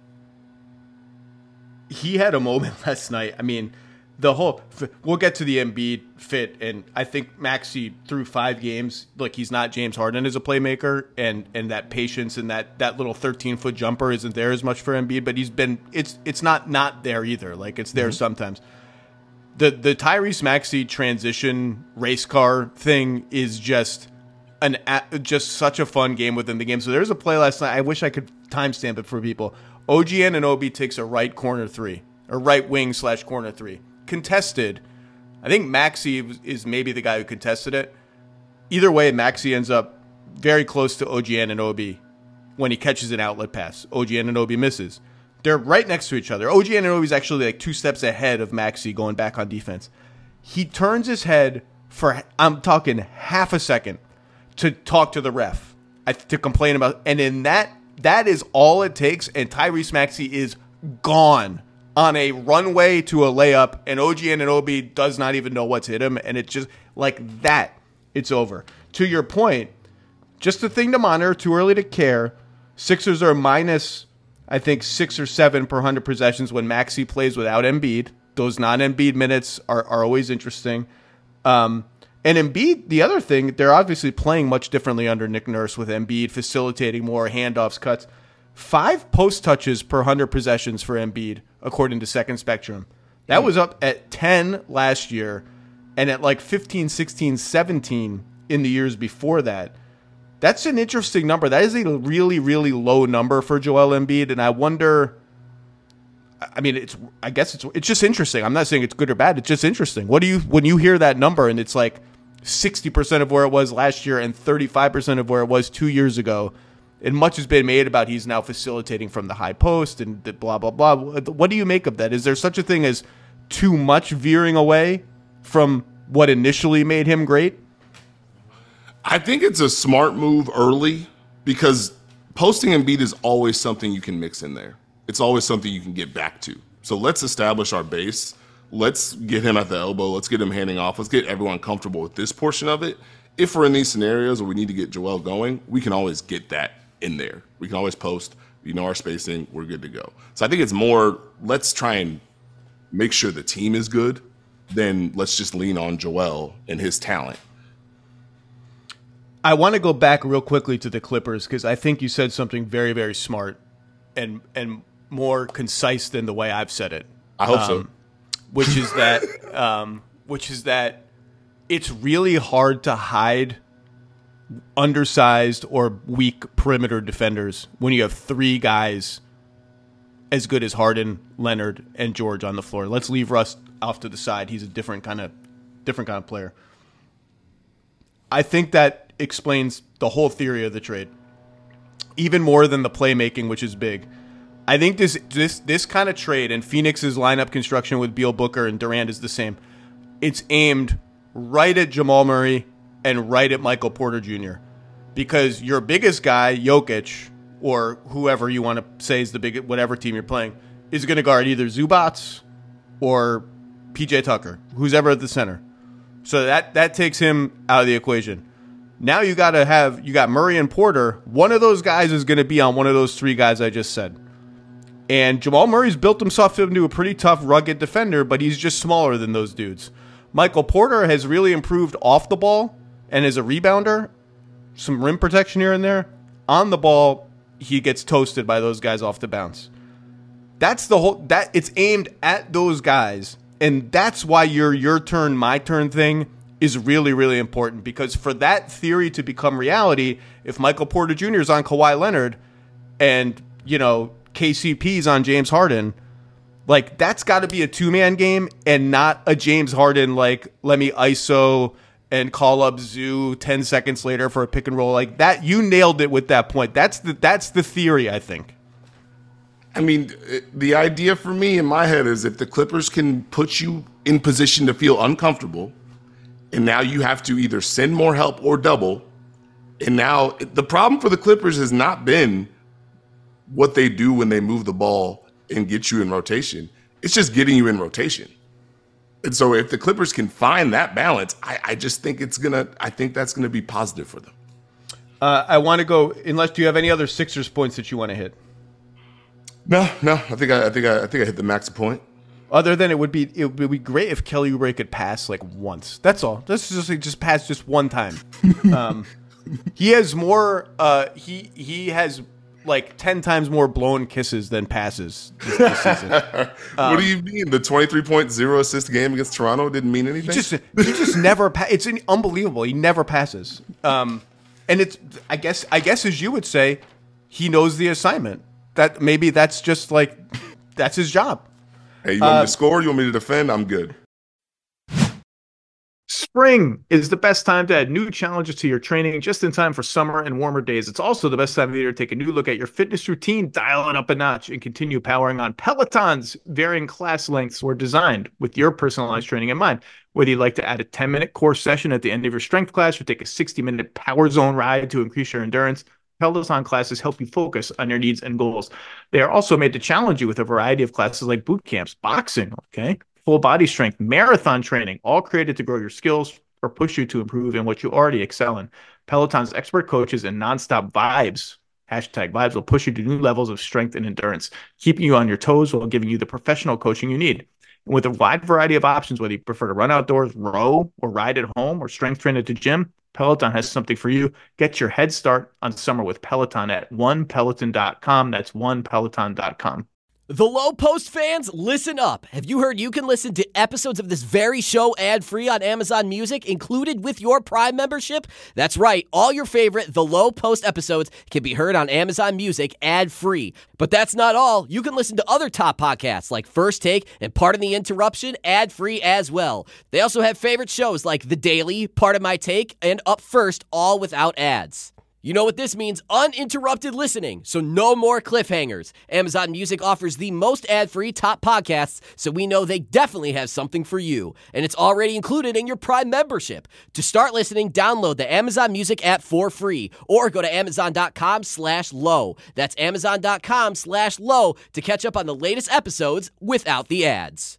he had a moment last night. I mean, the whole we'll get to the Embiid fit, and I think Maxey through five games, like he's not James Harden as a playmaker, and and that patience and that that little thirteen foot jumper isn't there as much for Embiid, but he's been it's it's not not there either. Like it's there mm-hmm. sometimes. The the Tyrese Maxey transition race car thing is just an just such a fun game within the game. So there's a play last night. I wish I could timestamp it for people. O G Anunoby takes a right corner three, or right wing slash corner three. Contested. I think Maxey is maybe the guy who contested it. Either way, Maxey ends up very close to O G Anunoby when he catches an outlet pass. O G Anunoby misses. They're right next to each other. O G Anunoby is actually like two steps ahead of Maxey going back on defense. He turns his head for, I'm talking half a second, to talk to the ref, to complain about, and in that, that is all it takes, and Tyrese Maxey is gone on a runway to a layup, and O G Anunoby does not even know what's hit him, and it's just like that, it's over. To your point, just a thing to monitor, too early to care. Sixers are minus, I think, six or seven per one hundred possessions when Maxey plays without Embiid. Those non-Embiid minutes are, are always interesting. Um, and Embiid, the other thing, they're obviously playing much differently under Nick Nurse with Embiid facilitating more handoffs, cuts. Five post touches per one hundred possessions for Embiid, according to Second Spectrum. That was up at ten last year and at like fifteen, sixteen, seventeen in the years before that. That's an interesting number. That is a really, really low number for Joel Embiid, and I wonder, I mean, it's, I guess it's, it's just interesting. I'm not saying it's good or bad. It's just interesting. What do you, when you hear that number and it's like sixty percent of where it was last year and thirty-five percent of where it was two years ago, and much has been made about he's now facilitating from the high post and the blah, blah, blah. What do you make of that? Is there such a thing as too much veering away from what initially made him great? I think it's a smart move early because posting Embiid is always something you can mix in there. It's always something you can get back to. So let's establish our base. Let's get him at the elbow. Let's get him handing off. Let's get everyone comfortable with this portion of it. If we're in these scenarios where we need to get Joel going, we can always get that in there. We can always post. You know our spacing. We're good to go. So I think it's more, let's try and make sure the team is good, then let's just lean on Joel and his talent. I want to go back real quickly to the Clippers because I think you said something very, very smart and and more concise than the way I've said it. I hope um, so. Which is that, um, which is that it's really hard to hide undersized or weak perimeter defenders when you have three guys as good as Harden, Leonard, and George on the floor. Let's leave Russ off to the side. He's a different kind of different kind of player. I think that explains the whole theory of the trade, even more than the playmaking, which is big. I think this this this kind of trade, and Phoenix's lineup construction with Beal, Booker, and Durant is the same. It's aimed right at Jamal Murray and right at Michael Porter Junior Because your biggest guy, Jokic, or whoever you want to say is the big, whatever team you're playing, is going to guard either Zubats or P J Tucker, who's ever at the center. So that that takes him out of the equation. Now you got to have, you got Murray and Porter. One of those guys is going to be on one of those three guys I just said. And Jamal Murray's built himself into a pretty tough, rugged defender, but he's just smaller than those dudes. Michael Porter has really improved off the ball and as a rebounder, some rim protection here and there. On the ball, he gets toasted by those guys off the bounce. That's the whole, that it's aimed at those guys. And that's why your your turn, my turn thing is really, really important, because for that theory to become reality, if Michael Porter Junior is on Kawhi Leonard, and, you know, K C P's on James Harden, like, that's got to be a two-man game and not a James Harden, like, let me I S O and call up Zoo ten seconds later for a pick and roll. Like, that, you nailed it with that point. That's the that's the theory, I think. I mean, the idea for me in my head is if the Clippers can put you in position to feel uncomfortable, and now you have to either send more help or double, and now the problem for the Clippers has not been what they do when they move the ball and get you in rotation. It's just getting you in rotation. And so if the Clippers can find that balance, I, I just think it's gonna. I think that's gonna be positive for them. Uh, I want to go. Unless, do you have any other Sixers points that you want to hit? No, no. I think I, I think I, I think I hit the max point. Other than it would be, it would be great if Kelly Oubre could pass like once. That's all. Just just just pass just one time. Um, he has more. Uh, he he has like ten times more blown kisses than passes this, this season. Um, what do you mean? The twenty-three point oh assist game against Toronto didn't mean anything? He just he just never. Pa- it's unbelievable. He never passes. Um, and it's I guess I guess as you would say, he knows the assignment. That maybe that's just like that's his job. Hey, you want uh, me to score? You want me to defend? I'm good. Spring is the best time to add new challenges to your training just in time for summer and warmer days. It's also the best time of the year to take a new look at your fitness routine, dial it up a notch, and continue powering on. Peloton's varying class lengths were designed with your personalized training in mind. Whether you'd like to add a ten-minute core session at the end of your strength class or take a sixty-minute power zone ride to increase your endurance, Peloton classes help you focus on your needs and goals. They are also made to challenge you with a variety of classes like boot camps, boxing, okay, full body strength, marathon training, all created to grow your skills or push you to improve in what you already excel in. Peloton's expert coaches and nonstop vibes, hashtag vibes, will push you to new levels of strength and endurance, keeping you on your toes while giving you the professional coaching you need. And with a wide variety of options, whether you prefer to run outdoors, row, or ride at home, or strength train at the gym, Peloton has something for you. Get your head start on summer with Peloton at one peloton dot com. That's one peloton dot com. The Low Post fans, listen up. Have you heard you can listen to episodes of this very show ad-free on Amazon Music, included with your Prime membership? That's right. All your favorite The Low Post episodes can be heard on Amazon Music ad-free. But that's not all. You can listen to other top podcasts like First Take and Pardon the Interruption ad-free as well. They also have favorite shows like The Daily, Part of My Take, and Up First, all without ads. You know what this means? Uninterrupted listening, so no more cliffhangers. Amazon Music offers the most ad-free top podcasts, so we know they definitely have something for you. And it's already included in your Prime membership. To start listening, download the Amazon Music app for free, or go to amazon.com slash low. That's amazon.com slash low to catch up on the latest episodes without the ads.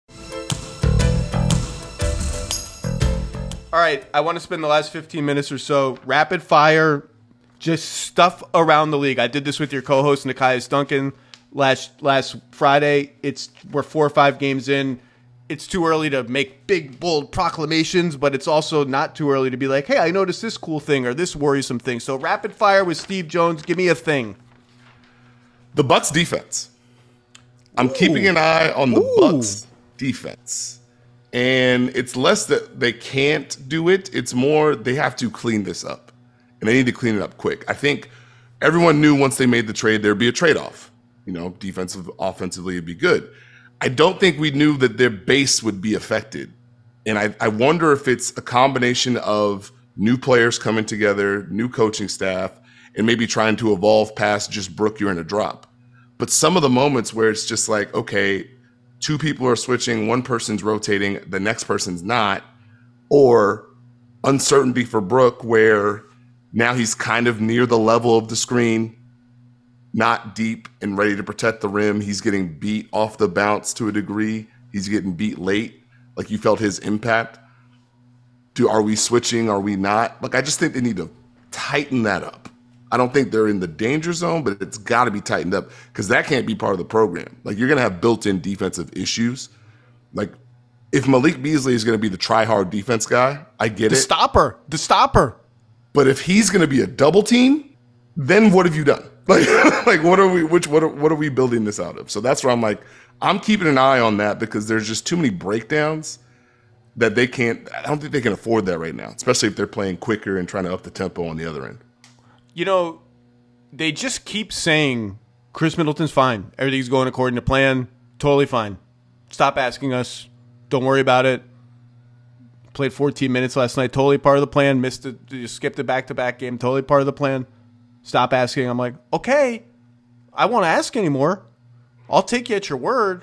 All right, I want to spend the last fifteen minutes or so rapid fire, just stuff around the league. I did this with your co-host Nekias Duncan last last Friday. It's we're four or five games in. It's too early to make big, bold proclamations, but it's also not too early to be like, hey, I noticed this cool thing or this worrisome thing. So rapid fire with Steve Jones. Give me a thing. The Bucks defense. I'm Ooh. keeping an eye on the Ooh. Bucks defense. And it's less that they can't do it. It's more they have to clean this up. And they need to clean it up quick. I think everyone knew once they made the trade, there'd be a trade-off. You know, defensive, offensively, it'd be good. I don't think we knew that their base would be affected. And I, I wonder if it's a combination of new players coming together, new coaching staff, and maybe trying to evolve past just Brook, you're in a drop. But some of the moments where it's just like, okay, two people are switching, one person's rotating, the next person's not, or uncertainty for Brook where now he's kind of near the level of the screen, not deep and ready to protect the rim. He's getting beat off the bounce to a degree. He's getting beat late. Like you felt his impact. Do are we switching? Are we not? Like I just think they need to tighten that up. I don't think they're in the danger zone, but it's got to be tightened up because that can't be part of the program. Like you're going to have built-in defensive issues. Like if Malik Beasley is going to be the try-hard defense guy, I get the it. The stopper. The stopper. But if he's going to be a double team, then what have you done? Like, like what are we? Which what are, what are we building this out of? So that's where I'm like, I'm keeping an eye on that because there's just too many breakdowns that they can't. I don't think they can afford that right now, especially if they're playing quicker and trying to up the tempo on the other end. You know, they just keep saying Chris Middleton's fine. Everything's going according to plan. Totally fine. Stop asking us. Don't worry about it. Played fourteen minutes last night. Totally part of the plan. Missed it. Just skipped a back-to-back game. Totally part of the plan. Stop asking. I'm like, okay. I won't ask anymore. I'll take you at your word.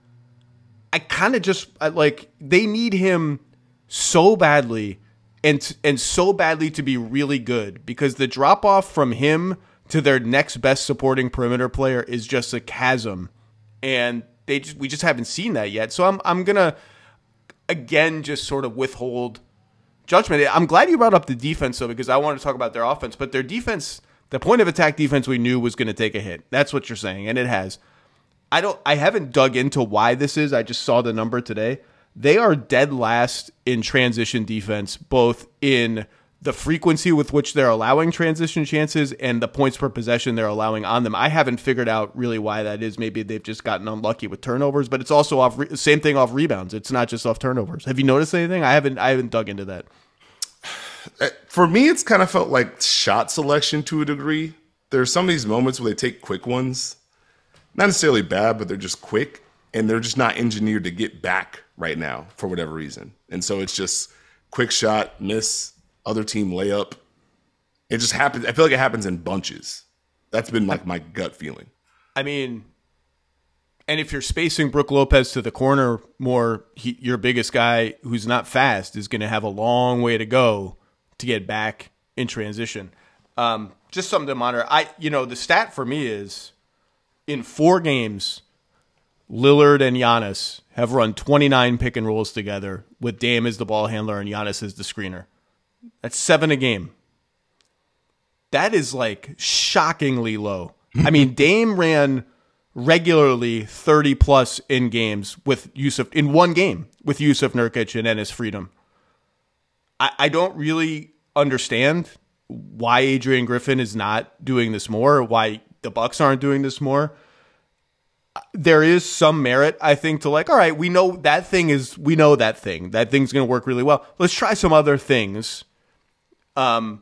I kind of just I, like they need him so badly and and so badly to be really good, because the drop off from him to their next best supporting perimeter player is just a chasm, and they just we just haven't seen that yet. So I'm I'm gonna again just sort of withhold judgment. I'm glad you brought up the defense though, because I wanted to talk about their offense, but their defense, the point of attack defense, we knew was going to take a hit. That's what you're saying, and it has. I don't. I haven't dug into why this is. I just saw the number today. They are dead last in transition defense, both in the frequency with which they're allowing transition chances and the points per possession they're allowing on them. I haven't figured out really why that is. Maybe they've just gotten unlucky with turnovers, but it's also off. Re- same thing off rebounds. It's not just off turnovers. Have you noticed anything? I haven't. I haven't dug into that. For me, it's kind of felt like shot selection to a degree. There's some of these moments where they take quick ones. Not necessarily bad, but they're just quick, and they're just not engineered to get back right now for whatever reason. And so it's just quick shot, miss, other team layup. It just happens. I feel like it happens in bunches. That's been like my gut feeling. I mean, and if you're spacing Brook Lopez to the corner more, he, your biggest guy who's not fast is going to have a long way to go to get back in transition. Um, just something to monitor. I, you know, the stat for me is in four games, Lillard and Giannis have run twenty-nine pick and rolls together with Dame as the ball handler and Giannis as the screener. That's seven a game. That is like shockingly low. I mean, Dame ran regularly thirty plus in games with Yusuf in one game with Yusuf Nurkic and Enes Freedom. I, I don't really understand why Adrian Griffin is not doing this more, why the Bucks aren't doing this more. There is some merit, I think, to like, all right, we know that thing is, we know that thing. That thing's going to work really well. Let's try some other things. Um,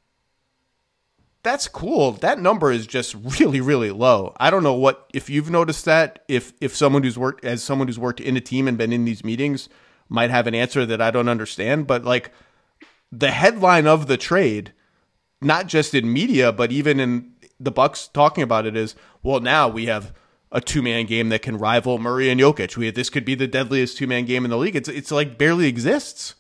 that's cool. That number is just really, really low. I don't know what, if you've noticed that, if if someone who's worked, as someone who's worked in a team and been in these meetings might have an answer that I don't understand, but like the headline of the trade, not just in media, but even in the Bucks talking about it is, well, now we have a two-man game that can rival Murray and Jokic. We this could be the deadliest two-man game in the league. It's it's like barely exists.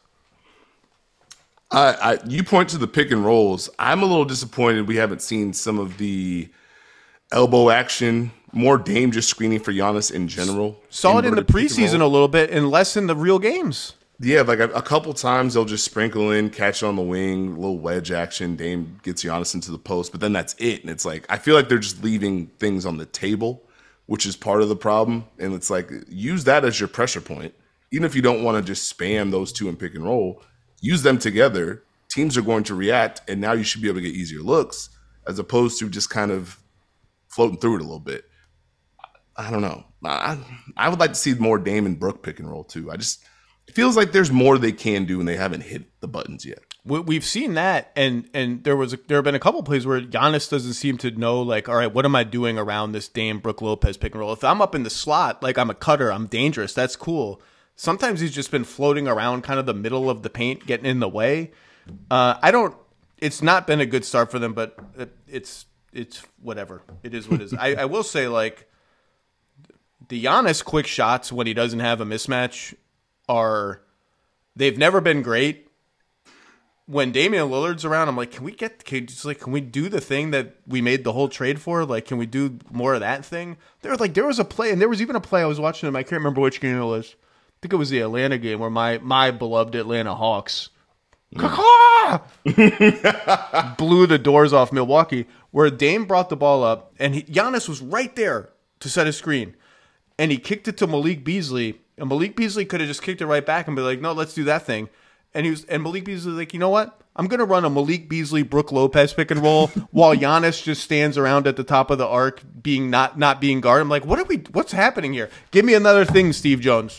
I, I you point to the pick and rolls. I'm a little disappointed we haven't seen some of the elbow action, more Dame just screening for Giannis in general. Saw it in the preseason a little bit and less in the real games. Yeah, like a, a couple times they'll just sprinkle in, catch on the wing, a little wedge action. Dame gets Giannis into the post, but then that's it. And it's like, I feel like they're just leaving things on the table, which is part of the problem. And it's like, use that as your pressure point. Even if you don't want to just spam those two in pick and roll, use them together. Teams are going to react, and now you should be able to get easier looks as opposed to just kind of floating through it a little bit. I don't know. I, I would like to see more Dame and Brook pick and roll too. I just, it feels like there's more they can do and they haven't hit the buttons yet. We've seen that, and and there was a, there have been a couple of plays where Giannis doesn't seem to know, like, all right, what am I doing around this Dame Brook Lopez pick and roll? If I'm up in the slot, like I'm a cutter, I'm dangerous, that's cool. Sometimes he's just been floating around kind of the middle of the paint, getting in the way. Uh, I don't. It's not been a good start for them, but it, it's it's whatever. It is what it is. I, I will say, like, the Giannis quick shots when he doesn't have a mismatch are, they've never been great. When Damian Lillard's around, I'm like, can we get, can, just like, can we do the thing that we made the whole trade for? Like, can we do more of that thing? There was like, there was a play, and there was even a play I was watching him. I can't remember which game it was. I think it was the Atlanta game where my my beloved Atlanta Hawks mm. blew the doors off Milwaukee, where Dame brought the ball up, and he, Giannis was right there to set a screen, and he kicked it to Malik Beasley, and Malik Beasley could have just kicked it right back and be like, no, let's do that thing. And he was, and Malik Beasley was like, you know what? I'm going to run a Malik Beasley, Brook Lopez pick and roll while Giannis just stands around at the top of the arc being not not being guarded. I'm like, what are we, what's happening here? Give me another thing, Steve Jones.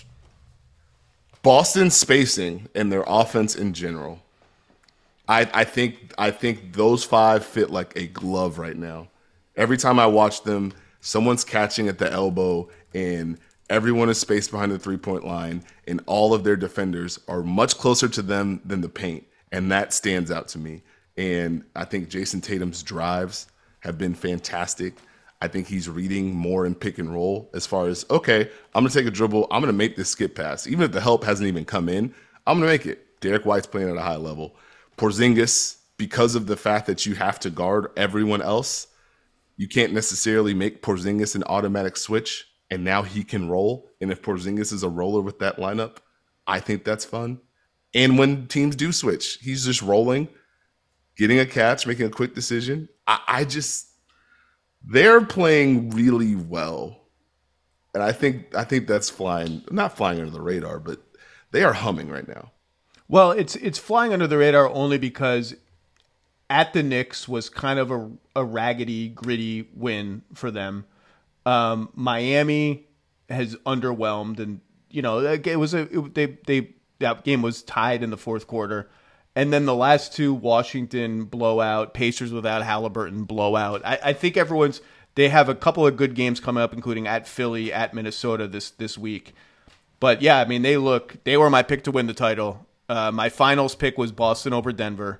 Boston's spacing and their offense in general. I, I think I think those five fit like a glove right now. Every time I watch them, someone's catching at the elbow and everyone is spaced behind the three-point line, and all of their defenders are much closer to them than the paint. And that stands out to me. And I think Jason Tatum's drives have been fantastic. I think he's reading more in pick and roll as far as, okay, I'm going to take a dribble. I'm going to make this skip pass. Even if the help hasn't even come in, I'm going to make it. Derek White's playing at a high level. Porzingis, because of the fact that you have to guard everyone else, you can't necessarily make Porzingis an automatic switch, and now he can roll. And if Porzingis is a roller with that lineup, I think that's fun. And when teams do switch, he's just rolling, getting a catch, making a quick decision. I, I just, they're playing really well. And I think I think that's flying, not flying under the radar, but they are humming right now. Well, it's it's flying under the radar only because at the Knicks was kind of a, a raggedy, gritty win for them. Um, Miami has underwhelmed, and you know it was a it, they they that game was tied in the fourth quarter, and then the last two, Washington blowout, Pacers without Halliburton blowout. I, I think everyone's they have a couple of good games coming up, including at Philly, at Minnesota this this week. But yeah, I mean they look they were my pick to win the title. Uh, my finals pick was Boston over Denver.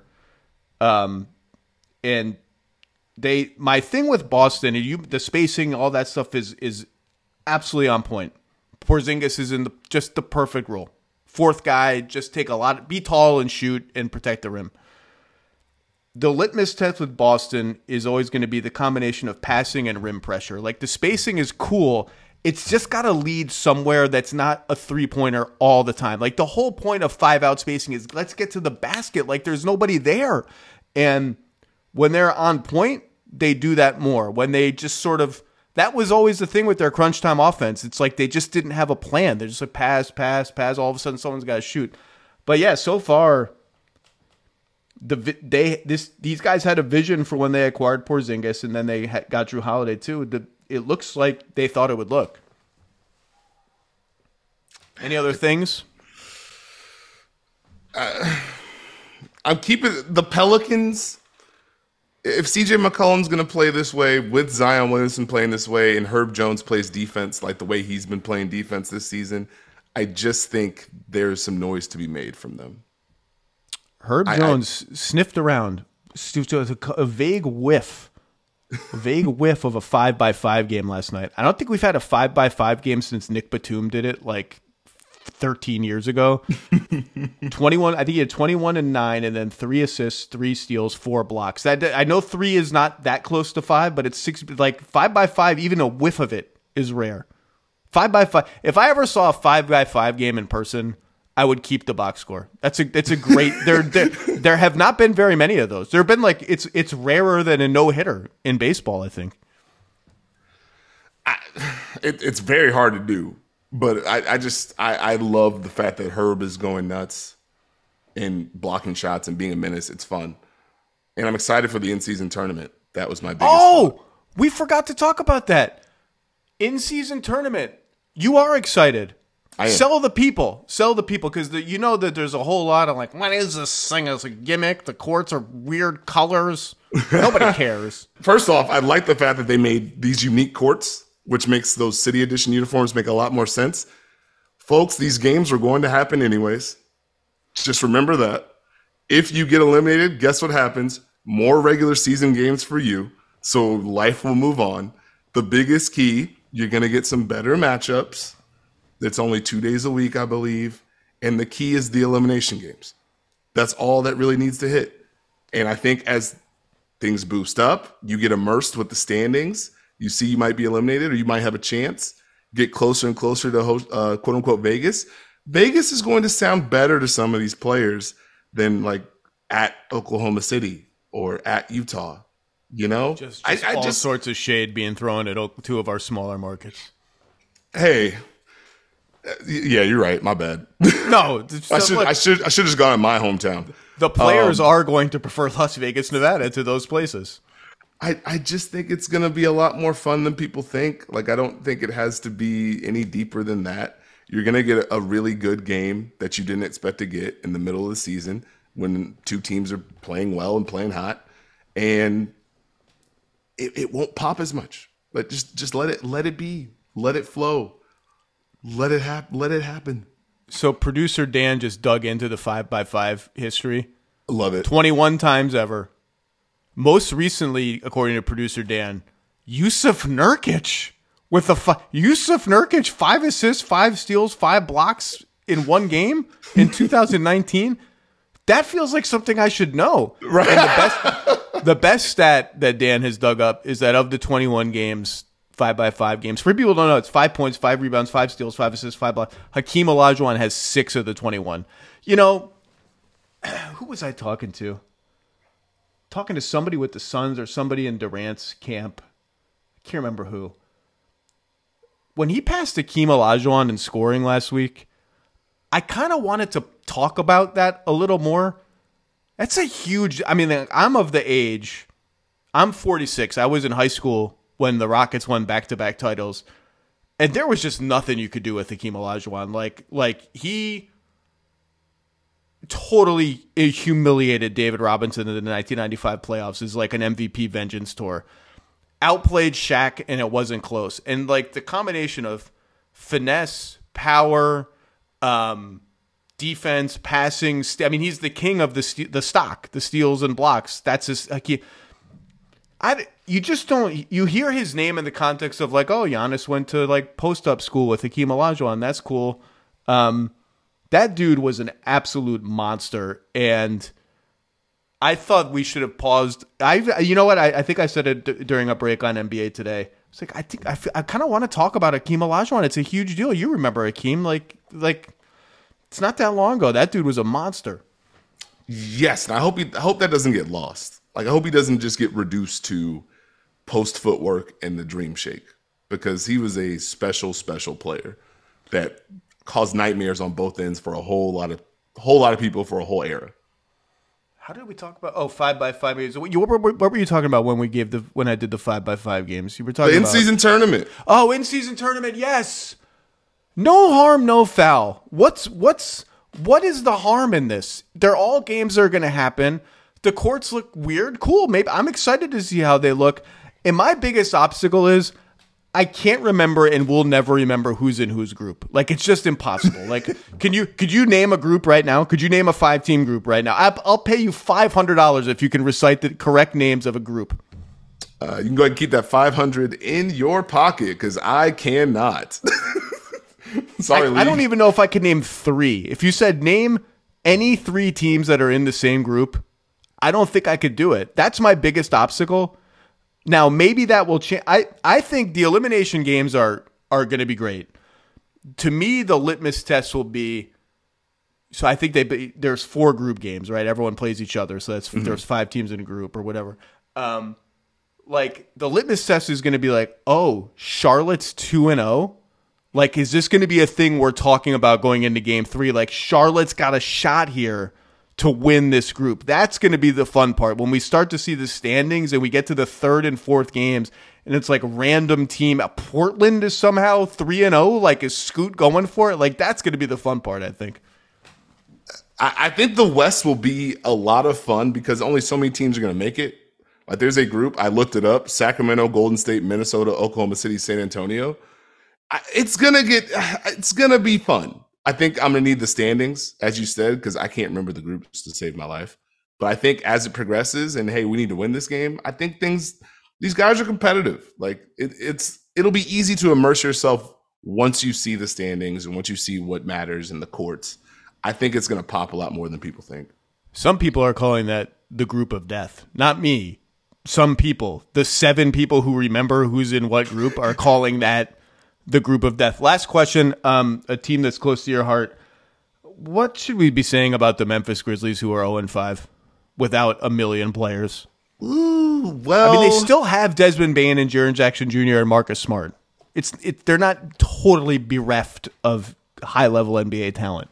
Um, and they, my thing with Boston, and you, the spacing, all that stuff is is absolutely on point. Porzingis is in the, just the perfect role. Fourth guy, just take a lot, be tall and shoot and protect the rim. The litmus test with Boston is always going to be the combination of passing and rim pressure. Like the spacing is cool. It's just got to lead somewhere that's not a three-pointer all the time. Like the whole point of five-out spacing is let's get to the basket. Like there's nobody there. And when they're on point, they do that more. When they just sort of, that was always the thing with their crunch time offense. It's like they just didn't have a plan. They're just like pass, pass, pass. All of a sudden someone's got to shoot. But yeah, so far, the they this these guys had a vision for when they acquired Porzingis, and then they had, got Drew Holiday too. The It looks like they thought it would look. Any other things? Uh, I'm keeping the Pelicans. If C J McCollum's going to play this way with Zion Williamson playing this way and Herb Jones plays defense like the way he's been playing defense this season, I just think there's some noise to be made from them. Herb I, Jones I, sniffed around, a vague whiff. A vague whiff of a five by five game last night. I don't think we've had a five by five game since Nick Batum did it like thirteen years ago. twenty-one, I think he had twenty-one and nine, and then three assists, three steals, four blocks. That I know three is not that close to five, but it's six. Like five by five, even a whiff of it is rare. Five by five. If I ever saw a five by five game in person, I would keep the box score. That's a it's a great. there there there have not been very many of those. There have been like it's it's rarer than a no hitter in baseball. I think. I, it, it's very hard to do, but I, I just I, I love the fact that Herb is going nuts and blocking shots and being a menace. It's fun, and I'm excited for the in-season tournament. That was my biggest. Oh, thought. We forgot to talk about that in-season tournament. You are excited. Sell the people. Sell the people, because you know that there's a whole lot of like, what is this thing? It's a gimmick. The courts are weird colors. Nobody cares. First off, I like the fact that they made these unique courts, which makes those City Edition uniforms make a lot more sense. Folks, these games are going to happen anyways. Just remember that. If you get eliminated, guess what happens? More regular season games for you, so life will move on. The biggest key, you're going to get some better matchups. It's only two days a week, I believe. And the key is the elimination games. That's all that really needs to hit. And I think as things boost up, you get immersed with the standings. You see you might be eliminated or you might have a chance. Get closer and closer to host, uh, quote unquote Vegas. Vegas is going to sound better to some of these players than like at Oklahoma City or at Utah. You know? Just, just I, I all just, sorts of shade being thrown at two of our smaller markets. Hey. Yeah, you're right. My bad. No, I should look, I should I should have just gone in my hometown. The players um, are going to prefer Las Vegas, Nevada to those places. I, I just think it's going to be a lot more fun than people think. Like, I don't think it has to be any deeper than that. You're going to get a really good game that you didn't expect to get in the middle of the season when two teams are playing well and playing hot. And it, it won't pop as much. But just just let it let it be. Let it flow. Let it happen. Let it happen. So producer Dan just dug into the five by five history. Love it. twenty-one times ever. Most recently, according to producer Dan, Yusuf Nurkic with a fi- Yusuf Nurkic five assists, five steals, five blocks in one game in two thousand nineteen. That feels like something I should know. Right. And the best, the best stat that Dan has dug up is that of the twenty-one games, five by five games. For people who don't know, it's five points, five rebounds, five steals, five assists, five blocks. Hakeem Olajuwon has six of the twenty-one. You know, who was I talking to? Talking to somebody with the Suns or somebody in Durant's camp. I can't remember who. When he passed Hakeem Olajuwon in scoring last week, I kind of wanted to talk about that a little more. That's a huge... I mean, I'm of the age... I'm forty-six. I was in high school when the Rockets won back-to-back titles. And there was just nothing you could do with Hakeem Olajuwon. Like, like he... totally humiliated David Robinson in the nineteen ninety-five playoffs as like an M V P vengeance tour. Outplayed Shaq, and it wasn't close. And like the combination of finesse, power, um, defense, passing. St- I mean, he's the king of the st- the stock, the steals and blocks. That's his. Like he, I you just don't. You hear his name in the context of like, oh, Giannis went to like post up school with Hakeem Olajuwon. That's cool. Um, That dude was an absolute monster, and I thought we should have paused. I, you know what? I, I think I said it d- during a break on N B A Today. It's like I think I, f- I kind of want to talk about Hakeem Olajuwon. It's a huge deal. You remember Hakeem? Like, like it's not that long ago. That dude was a monster. Yes, and I hope he, I hope that doesn't get lost. Like, I hope he doesn't just get reduced to post footwork and the dream shake, because he was a special, special player that caused nightmares on both ends for a whole lot of whole lot of people for a whole era. How did we talk about? Oh, five by five games. What, you, what, were, what were you talking about when we gave the when I did the five by five games? You were talking The about in-season tournament. Oh, in-season tournament. Yes. No harm, no foul. What's what's what is the harm in this? They're all games that are going to happen. The courts look weird. Cool. Maybe I'm excited to see how they look. And my biggest obstacle is I can't remember and will never remember who's in whose group. Like, it's just impossible. Like, can you could you name a group right now? Could you name a five-team group right now? I, I'll pay you five hundred dollars if you can recite the correct names of a group. Uh, you can go ahead and keep that five hundred in your pocket, because I cannot. Sorry, I, I don't even know if I could name three. If you said name any three teams that are in the same group, I don't think I could do it. That's my biggest obstacle. Now, maybe that will change. I, I think the elimination games are are going to be great. To me, the litmus test will be, so I think they there's four group games, right? Everyone plays each other, so that's mm-hmm. there's five teams in a group or whatever. Um, like, the litmus test is going to be like, oh, Charlotte's two and oh? Like, is this going to be a thing we're talking about going into game three? Like, Charlotte's got a shot here to win this group. That's going to be the fun part. When we start to see the standings and we get to the third and fourth games and it's like random team. Portland is somehow three and oh. Like, is Scoot going for it? Like, that's going to be the fun part, I think. I, I think the West will be a lot of fun because only so many teams are going to make it. Like, there's a group, I looked it up, Sacramento, Golden State, Minnesota, Oklahoma City, San Antonio. I, it's going to get, it's going to be fun. I think I'm going to need the standings, as you said, because I can't remember the groups to save my life. But I think as it progresses and, hey, we need to win this game, I think things, these guys are competitive. Like, it, it's, it'll be easy to immerse yourself once you see the standings and once you see what matters in the courts. I think it's going to pop a lot more than people think. Some people are calling that the group of death. Not me. Some people, the seven people who remember who's in what group, are calling that the group of death. Last question, um, a team that's close to your heart. What should we be saying about the Memphis Grizzlies, who are oh and five without a million players? Ooh, well, I mean, they still have Desmond Bane and Jaren Jackson Junior and Marcus Smart. It's it, they're not totally bereft of high-level N B A talent.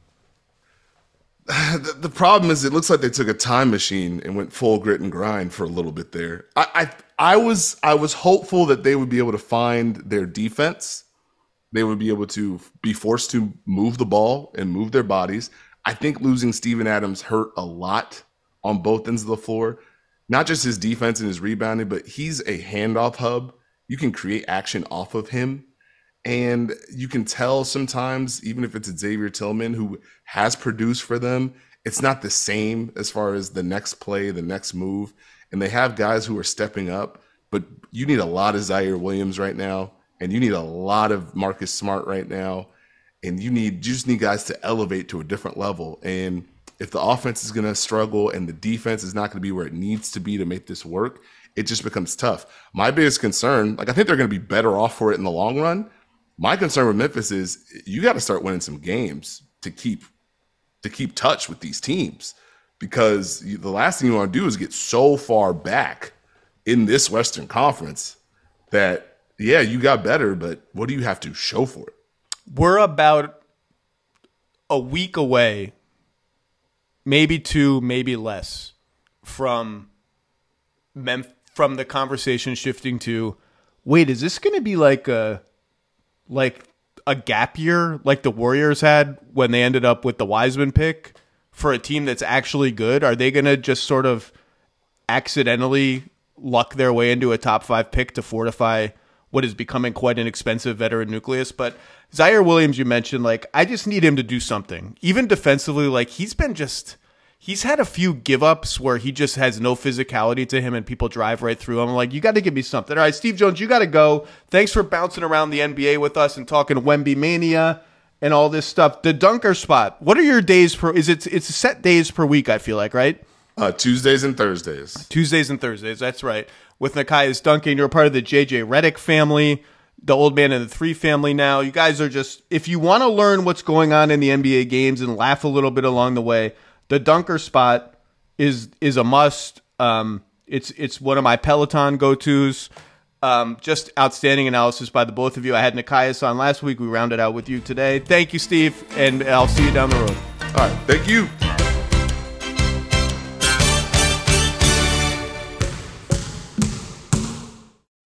The, the problem is it looks like they took a time machine and went full grit and grind for a little bit there. I, I I was I was hopeful that they would be able to find their defense. They would be able to be forced to move the ball and move their bodies. I think losing Steven Adams hurt a lot on both ends of the floor. not just his defense and his rebounding, but he's a handoff hub. You can create action off of him. And you can tell sometimes, even if it's a Xavier Tillman who has produced for them, it's not the same as far as the next play, the next move. And they have guys who are stepping up, but you need a lot of Zaire Williams right now. And you need a lot of Marcus Smart right now. And you need you just need guys to elevate to a different level. And if the offense is going to struggle and the defense is not going to be where it needs to be to make this work, it just becomes tough. My biggest concern, like I think they're going to be better off for it in the long run. My concern with Memphis is you got to start winning some games to keep to keep touch with these teams, because you, the last thing you want to do is get so far back in this Western Conference that, yeah, you got better, but what do you have to show for it? We're about a week away, maybe two, maybe less, from Mem- from the conversation shifting to, wait, is this going to be like a like a gap year like the Warriors had when they ended up with the Wiseman pick for a team that's actually good? Are they going to just sort of accidentally luck their way into a top five pick to fortify what is becoming quite an expensive veteran nucleus? But Zaire Williams, you mentioned, like, I just need him to do something. Even defensively, like, he's been just, he's had a few give-ups where he just has no physicality to him and people drive right through him. I'm like, you got to give me something. All right, Steve Jones, you got to go. Thanks for bouncing around the N B A with us and talking Wemby Mania and all this stuff. The dunker spot, what are your days per, is it, it's set days per week, I feel like, right? Uh, Tuesdays and Thursdays. Tuesdays and Thursdays, that's right. With Nekias Duncan, you're part of the J J Redick family, the Old Man and the Three family now. You guys are just, if you want to learn what's going on in the N B A games and laugh a little bit along the way, the dunker spot is is a must. Um, it's it's one of my Peloton go-tos. Um, just outstanding analysis by the both of you. I had Nekias on last week. We rounded out with you today. Thank you, Steve, and I'll see you down the road. All right, thank you.